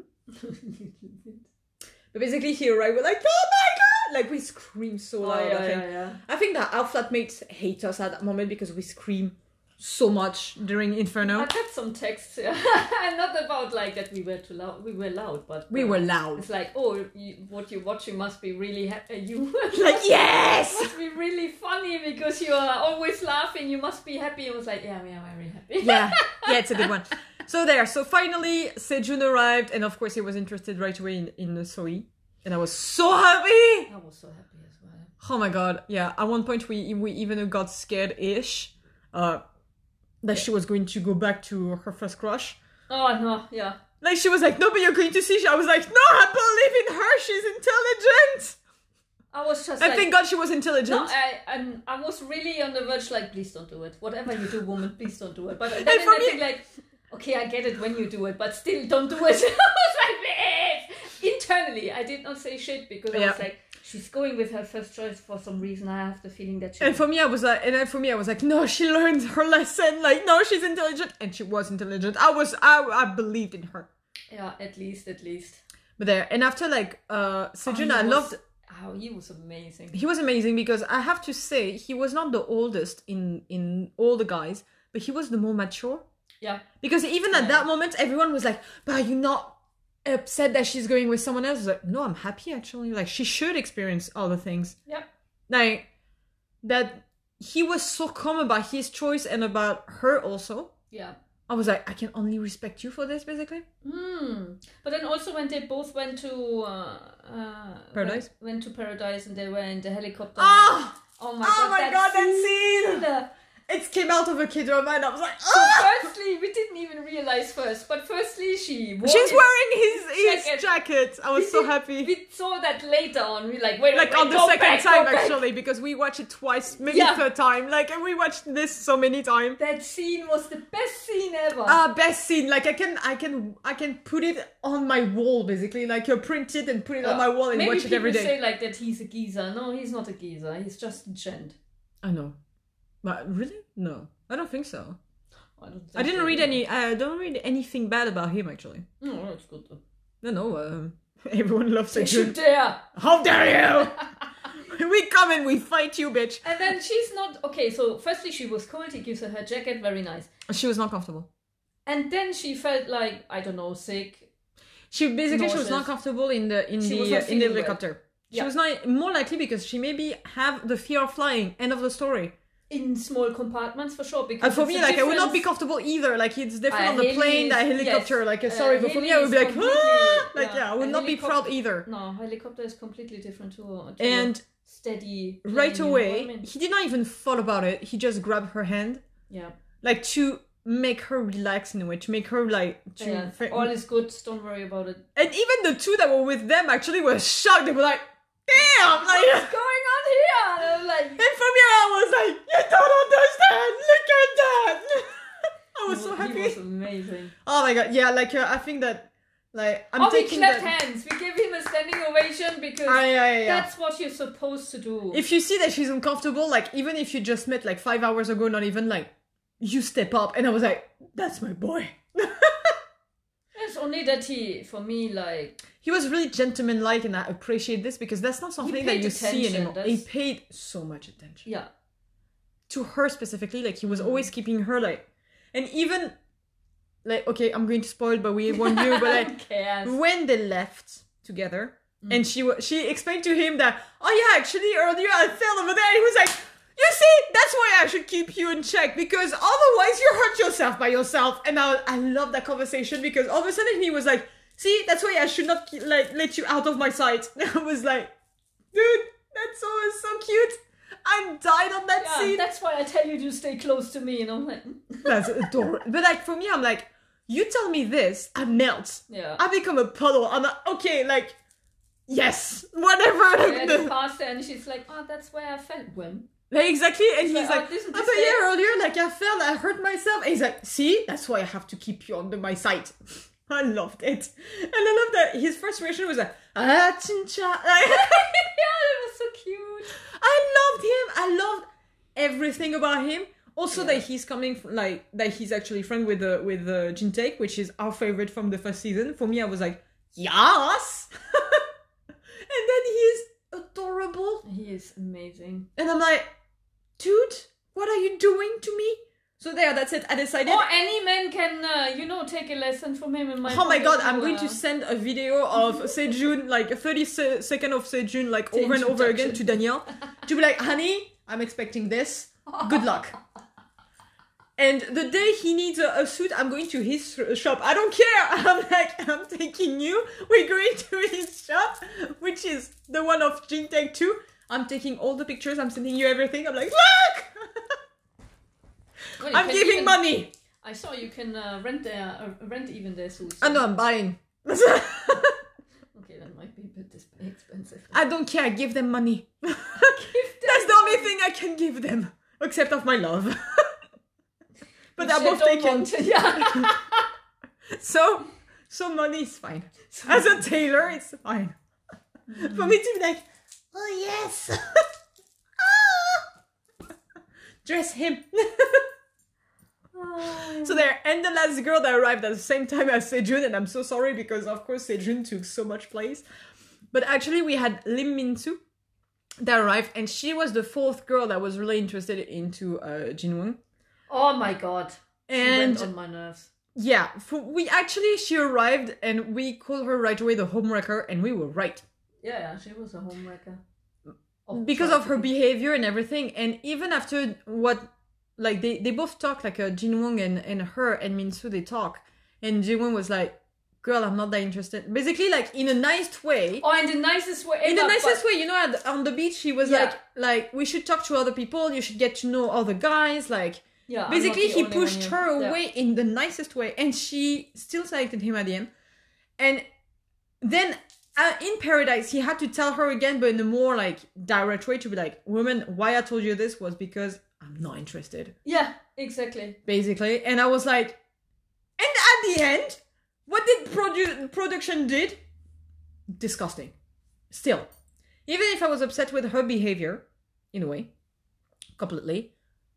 But basically, he arrived, we're like, oh my god! Like, we screamed so loud. Yeah. I think that our flatmates hate us at that moment because we scream so much during Inferno. I got some texts, yeah. Not about like that we were too loud. We were loud, but we were loud. It's like, oh, what you're watching must be really you like yes, must be really funny because you are always laughing. You must be happy. I was like, yeah, we are very happy. yeah, it's a good one. So finally Sejun arrived, and of course he was interested right away in Soi, and I was so happy. I was so happy as well. Oh my god, yeah. At one point we even got scared-ish. That she was going to go back to her first crush. Oh, no, yeah. Like, she was like, no, but you're going to see. I was like, no, I believe in her. She's intelligent. I was just thank God she was intelligent. No, I was really on the verge, like, please don't do it. Whatever you do, woman, please don't do it. But then I think, like, okay, I get it when you do it, but still don't do it. I was like, please. Internally, I did not say shit because I was like, she's going with her first choice for some reason. I have the feeling that she. And for me, I was like, no, she learned her lesson. Like, no, she's intelligent, and she was intelligent. I believed in her. Yeah, at least. But there, and after like Sejun, I loved. Oh, he was amazing. He was amazing because I have to say he was not the oldest in all the guys, but he was the more mature. Yeah. Because even at that moment, everyone was like, "But are you not upset that she's going with someone else?" I was like, no, I'm happy actually. Like, she should experience all the things. Yeah. Like, that he was so calm about his choice and about her also. Yeah. I was like, I can only respect you for this, basically. But then also when they both went to Paradise? Went to Paradise and they were in the helicopter. Oh my god, that scene! It came out of a K-drama and I was like, So firstly, we didn't even realize first, but firstly she's wearing his jacket. I was so happy. We saw that later on. We wait, on the second time actually, because we watched it twice, maybe third time. Like, and we watched this so many times. That scene was the best scene ever. Best scene. Like, I can put it on my wall basically. Like, print it and put it on my wall and watch it every day. Maybe people say like that he's a geezer. No, he's not a geezer. He's just gent. I know. But really? No. I don't think so. I don't read anything bad about him actually. No, that's good though. No, everyone loves Sejun. You dare! How dare you! We come and we fight you, bitch. And then she's not okay. So firstly, she was cold. He gives her jacket, very nice. She was not comfortable. And then she felt like, I don't know, sick. She was not comfortable in the helicopter. She was not, more likely because she maybe have the fear of flying. End of the story. In small compartments for sure. Because and for me, like, I would not be comfortable either. Like, it's different on the plane, the helicopter. Yes. Like, sorry, but for me, I would be like, I would not be proud either. No, helicopter is completely different to and steady. Right away, he did not even thought about it. He just grabbed her hand. Yeah. Like, to make her relax in a way, to make her like. All is good. Don't worry about it. And even the two that were with them actually were shocked. They were like, damn! Like, what's going on here? And for me, I was like, you don't understand! Look at that! I was so happy. He was amazing. Oh my god, yeah, like, I think that, like, we clapped hands. We gave him a standing ovation because that's what you're supposed to do. If you see that she's uncomfortable, like, even if you just met, like, 5 hours ago, not even, like, you step up. And I was like, that's my boy. It's only that for me, like... He was really gentleman-like, and I appreciate this, because that's not something that you see anymore. He paid so much attention. Yeah. To her specifically, like, he was always keeping her, like... And even, like, okay, I'm going to spoil, but we warned you, but, like, when they left together, and she explained to him that, oh yeah, actually, earlier I fell over there, and he was like, You see, that's why I should keep you in check, because otherwise you hurt yourself by yourself. And I love that conversation, because all of a sudden he was like, see, that's why I should not let you out of my sight. And I was like, dude, that's always so cute. I died on that scene. That's why I tell you to stay close to me, and I'm like... That's adorable. But like, for me, I'm like, you tell me this, I melt. Yeah. I become a puddle. I'm like, okay, like, yes, whatever. Yeah, they passed her, and she's like, oh, that's where I felt when. Like, exactly, and he's like, this a year earlier, like, I felt, I hurt myself. And he's like, see, that's why I have to keep you under my sight. I loved it. And I love that his first reaction was like, ah, chincha. Yeah, it was so cute. I loved him. I loved everything about him. Also, that he's coming from, like, that he's actually friends with Jin-taek, which is our favorite from the first season. For me, I was like, yes. And then he's adorable. He is amazing. And I'm like, dude, what are you doing to me? So there, that's it. I decided. Or any man can, take a lesson from him. In my oh my god, I'm going to send a video of Sejun, like a 30-second of Sejun, like over and over again to Danielle. To be like, honey, I'm expecting this. Good luck. And the day he needs a suit, I'm going to his shop. I don't care. I'm like, I'm taking you. We're going to his shop, which is the one of Jin-taek 2. I'm taking all the pictures. I'm sending you everything. I'm like, look! Well, I'm giving money. I saw you can rent even their suits. I know, I'm buying. Okay, that might be a bit expensive. I don't care. Give them money. That's the only thing I can give them, except of my love. But they're both taken. Yeah. So money is fine. As a tailor, it's fine. For me to be like, oh yes. Dress him. So there, and the last girl that arrived at the same time as Sejun, and I'm so sorry because of course Sejun took so much place. But actually we had Lim Min-soo that arrived, and she was the fourth girl that was really interested into Jinwoong. Oh my god. And she went on my nerves. Yeah, she arrived and we called her right away the homewrecker, and we were right. Yeah, she was a homewrecker. Because of her behavior and everything, and even after what, like, they both talk, like Jinwoong and her and Min-soo, they talk, and Jinwoong was like, girl, I'm not that interested. Basically, like, in a nice way. Oh, in the nicest way. In the nicest way, you know, on the beach, he was like, we should talk to other people, you should get to know other guys, like, yeah. Basically, he pushed her away in the nicest way, and she still selected him at the end. And then, in Paradise, he had to tell her again, but in a more, like, direct way, to be like, woman, why I told you this was because I'm not interested. Yeah, exactly. Basically. And I was like, and at the end, what did production did? Disgusting. Still. Even if I was upset with her behavior, in a way, completely,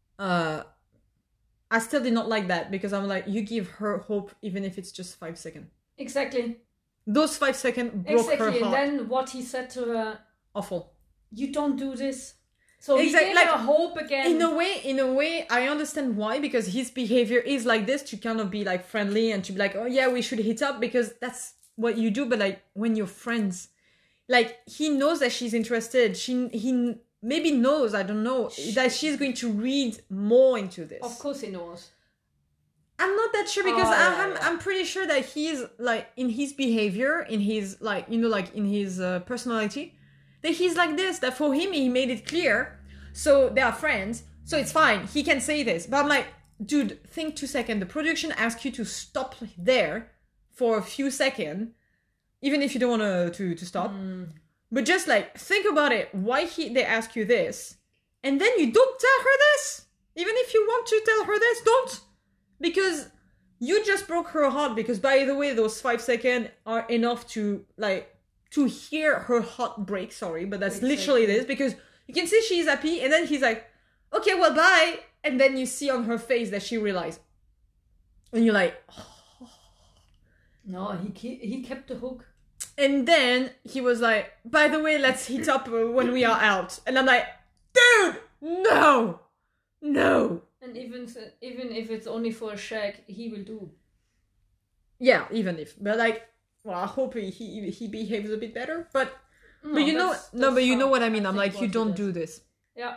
I still did not like that, because I'm like, you give her hope even if it's just 5 seconds. Exactly. Those 5 seconds broke her heart. And then what he said to her... Awful. You don't do this. So he gave her hope again. In a way, I understand why, because his behavior is like this, to kind of be like friendly and to be like, oh yeah, we should hit up, because that's what you do. But like, when you're friends, like, he knows that she's interested. He maybe knows, I don't know, that she's going to read more into this. Of course he knows. I'm not that sure, because I'm pretty sure that he's like, in his behavior, in his, like, you know, like in his personality, that he's like this, that for him he made it clear, so they are friends, so it's fine, he can say this. But I'm like, dude, think 2 seconds. The production asks you to stop there for a few seconds, even if you don't want to stop. But just like, think about it, why they ask you this, and then you don't tell her this. Even if you want to tell her this, don't. Because you just broke her heart, because by the way, those 5 seconds are enough to, like, to hear her heart break, sorry, but that's literally this, because you can see she's happy, and then he's like, okay, well, bye, and then you see on her face that she realized. And you're like, oh. No, he kept the hook. And then he was like, by the way, let's hit up when we are out. And I'm like, dude, no. And even if it's only for a shag, he will do. Yeah, even if. But like, well, I hope he behaves a bit better. But you know, but you know what I mean. I'm like, you don't do this. Yeah.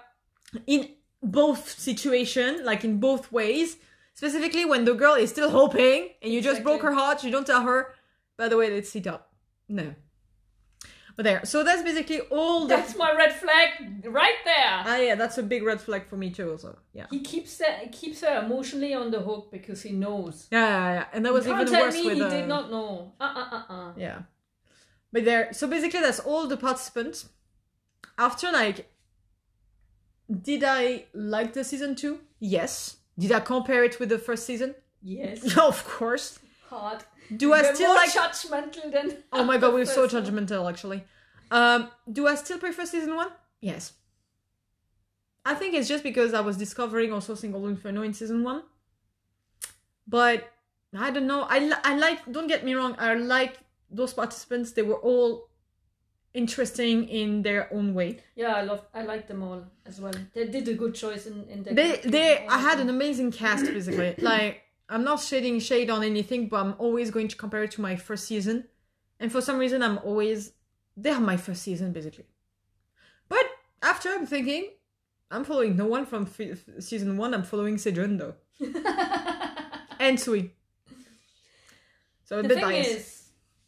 in both situation, like in both ways. Specifically when the girl is still hoping and you just broke her heart, you don't tell her, by the way, let's sit up. No. But there. So that's basically all the... That's my red flag right there. Ah, yeah, that's a big red flag for me too, also. Yeah. He keeps her emotionally on the hook because he knows. Yeah. And that was even worse with... he did not know. Yeah. But there... So basically that's all the participants. After, like... Did I like the season 2? Yes. Did I compare it with the first season? Yes. Of course. Hard. Do I still more like... judgmental than... Oh my god, we're so judgmental, actually. Do I still prefer season 1? Yes. I think it's just because I was discovering also Single Inferno in season 1. But, I don't know. I like... Don't get me wrong, I like those participants. They were all interesting in their own way. Yeah, I like them all as well. They did a good choice in their... I had an amazing cast, basically. Like... I'm not shedding shade on anything, but I'm always going to compare it to my first season. And for some reason, they are my first season, basically. But after I'm thinking, I'm following no one from season 1, I'm following Sejun, though. And Sui. So a bit biased.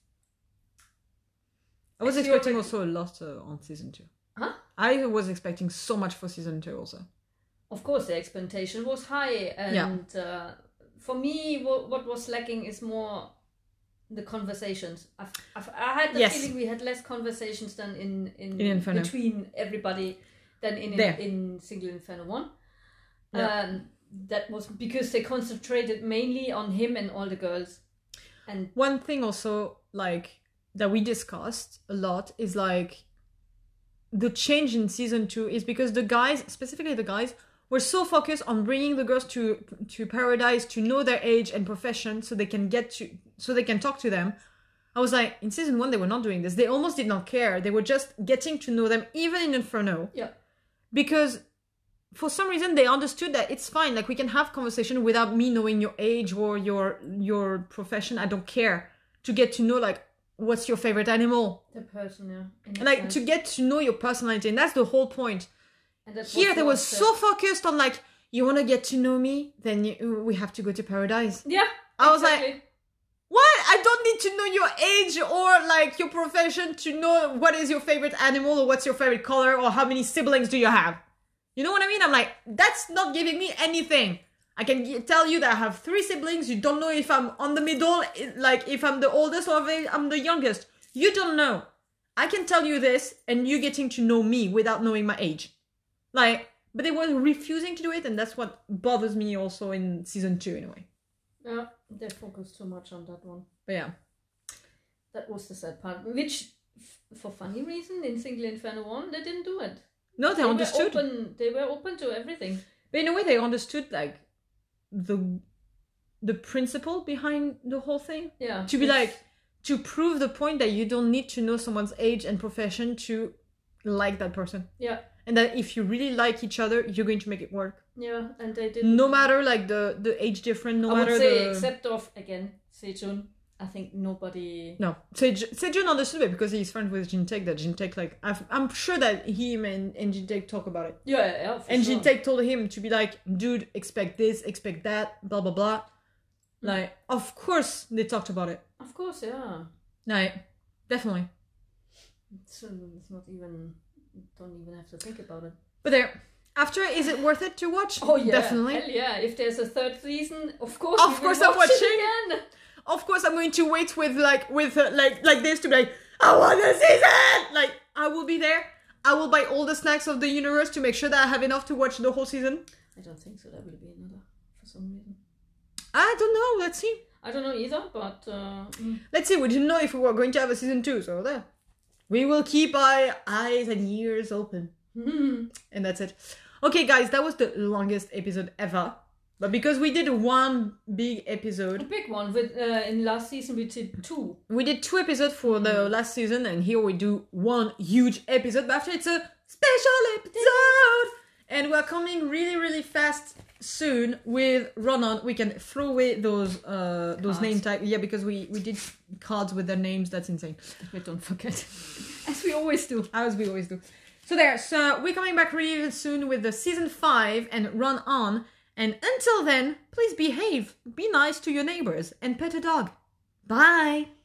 I was expecting also a lot on season 2. Huh? I was expecting so much for season 2 also. Of course, the expectation was high, and... Yeah. For me, what was lacking is more the conversations. I had the feeling we had less conversations than in between everybody than in Single Inferno 1. Yeah. That was because they concentrated mainly on him and all the girls. And one thing also like that we discussed a lot is like the change in season 2 is because the guys, specifically the guys, were so focused on bringing the girls to Paradise to know their age and profession so they can talk to them. I was like, in season 1 they were not doing this. They almost did not care. They were just getting to know them, even in Inferno. Yeah. Because for some reason they understood that it's fine. Like we can have conversation without me knowing your age or your profession. I don't care. To get to know like what's your favorite animal. The person, yeah. And like to get to know your personality, and that's the whole point. Here they were so focused on like, you want to get to know me, then we have to go to Paradise. Yeah, I was like, what? I don't need to know your age or like your profession to know what is your favorite animal or what's your favorite color or how many siblings do you have. You know what I mean? I'm like, that's not giving me anything. I can tell you that I have 3 siblings. You don't know if I'm on the middle, like if I'm the oldest or if I'm the youngest. You don't know. I can tell you this and you getting to know me without knowing my age. Like, but they were refusing to do it, and that's what bothers me also in season 2 in a way. Yeah, they focused too much on that one. But yeah. That was the sad part. Which, for funny reason, in Single Inferno 1, they didn't do it. No, they understood. They were open to everything. But in a way, they understood, like, the principle behind the whole thing. Yeah. To be like, to prove the point that you don't need to know someone's age and profession to like that person. Yeah. And that if you really like each other, you're going to make it work. Yeah, and they did. No matter like the age difference, I would say except of again Sejun, I think nobody. No, Sejun understood it because he's friends with Jintaek. That Jintaek like I'm sure that him and Jintaek talk about it. Yeah, and sure. Jintaek told him to be like, dude, expect this, expect that, blah blah blah. Like, of course they talked about it. Of course, yeah. Like, definitely. It's not even. Don't even have to think about it. But there. After, is it worth it to watch? Oh yeah, definitely. Hell yeah! If there's a 3rd season, of course. Of course, I'm watching it again. Of course, I'm going to wait with like this to be like, I want the season. Like, I will be there. I will buy all the snacks of the universe to make sure that I have enough to watch the whole season. I don't think so. There will be another for some reason. I don't know. Let's see. I don't know either, but let's see. We didn't know if we were going to have a season 2, so there. We will keep our eyes and ears open. And that's it. Okay, guys, that was the longest episode ever. But because we did one big episode... A big one. With in last season, we did 2. We did 2 episodes for the last season, and here we do one huge episode. But after, it's a special episode! And we're coming really, really fast soon with Ronan. We can throw away those name tags. Yeah, because we did cards with their names. That's insane. We don't forget. As we always do. As we always do. So there, so we're coming back really soon with the season 5 and Run On. And until then, please behave, be nice to your neighbors, and pet a dog. Bye!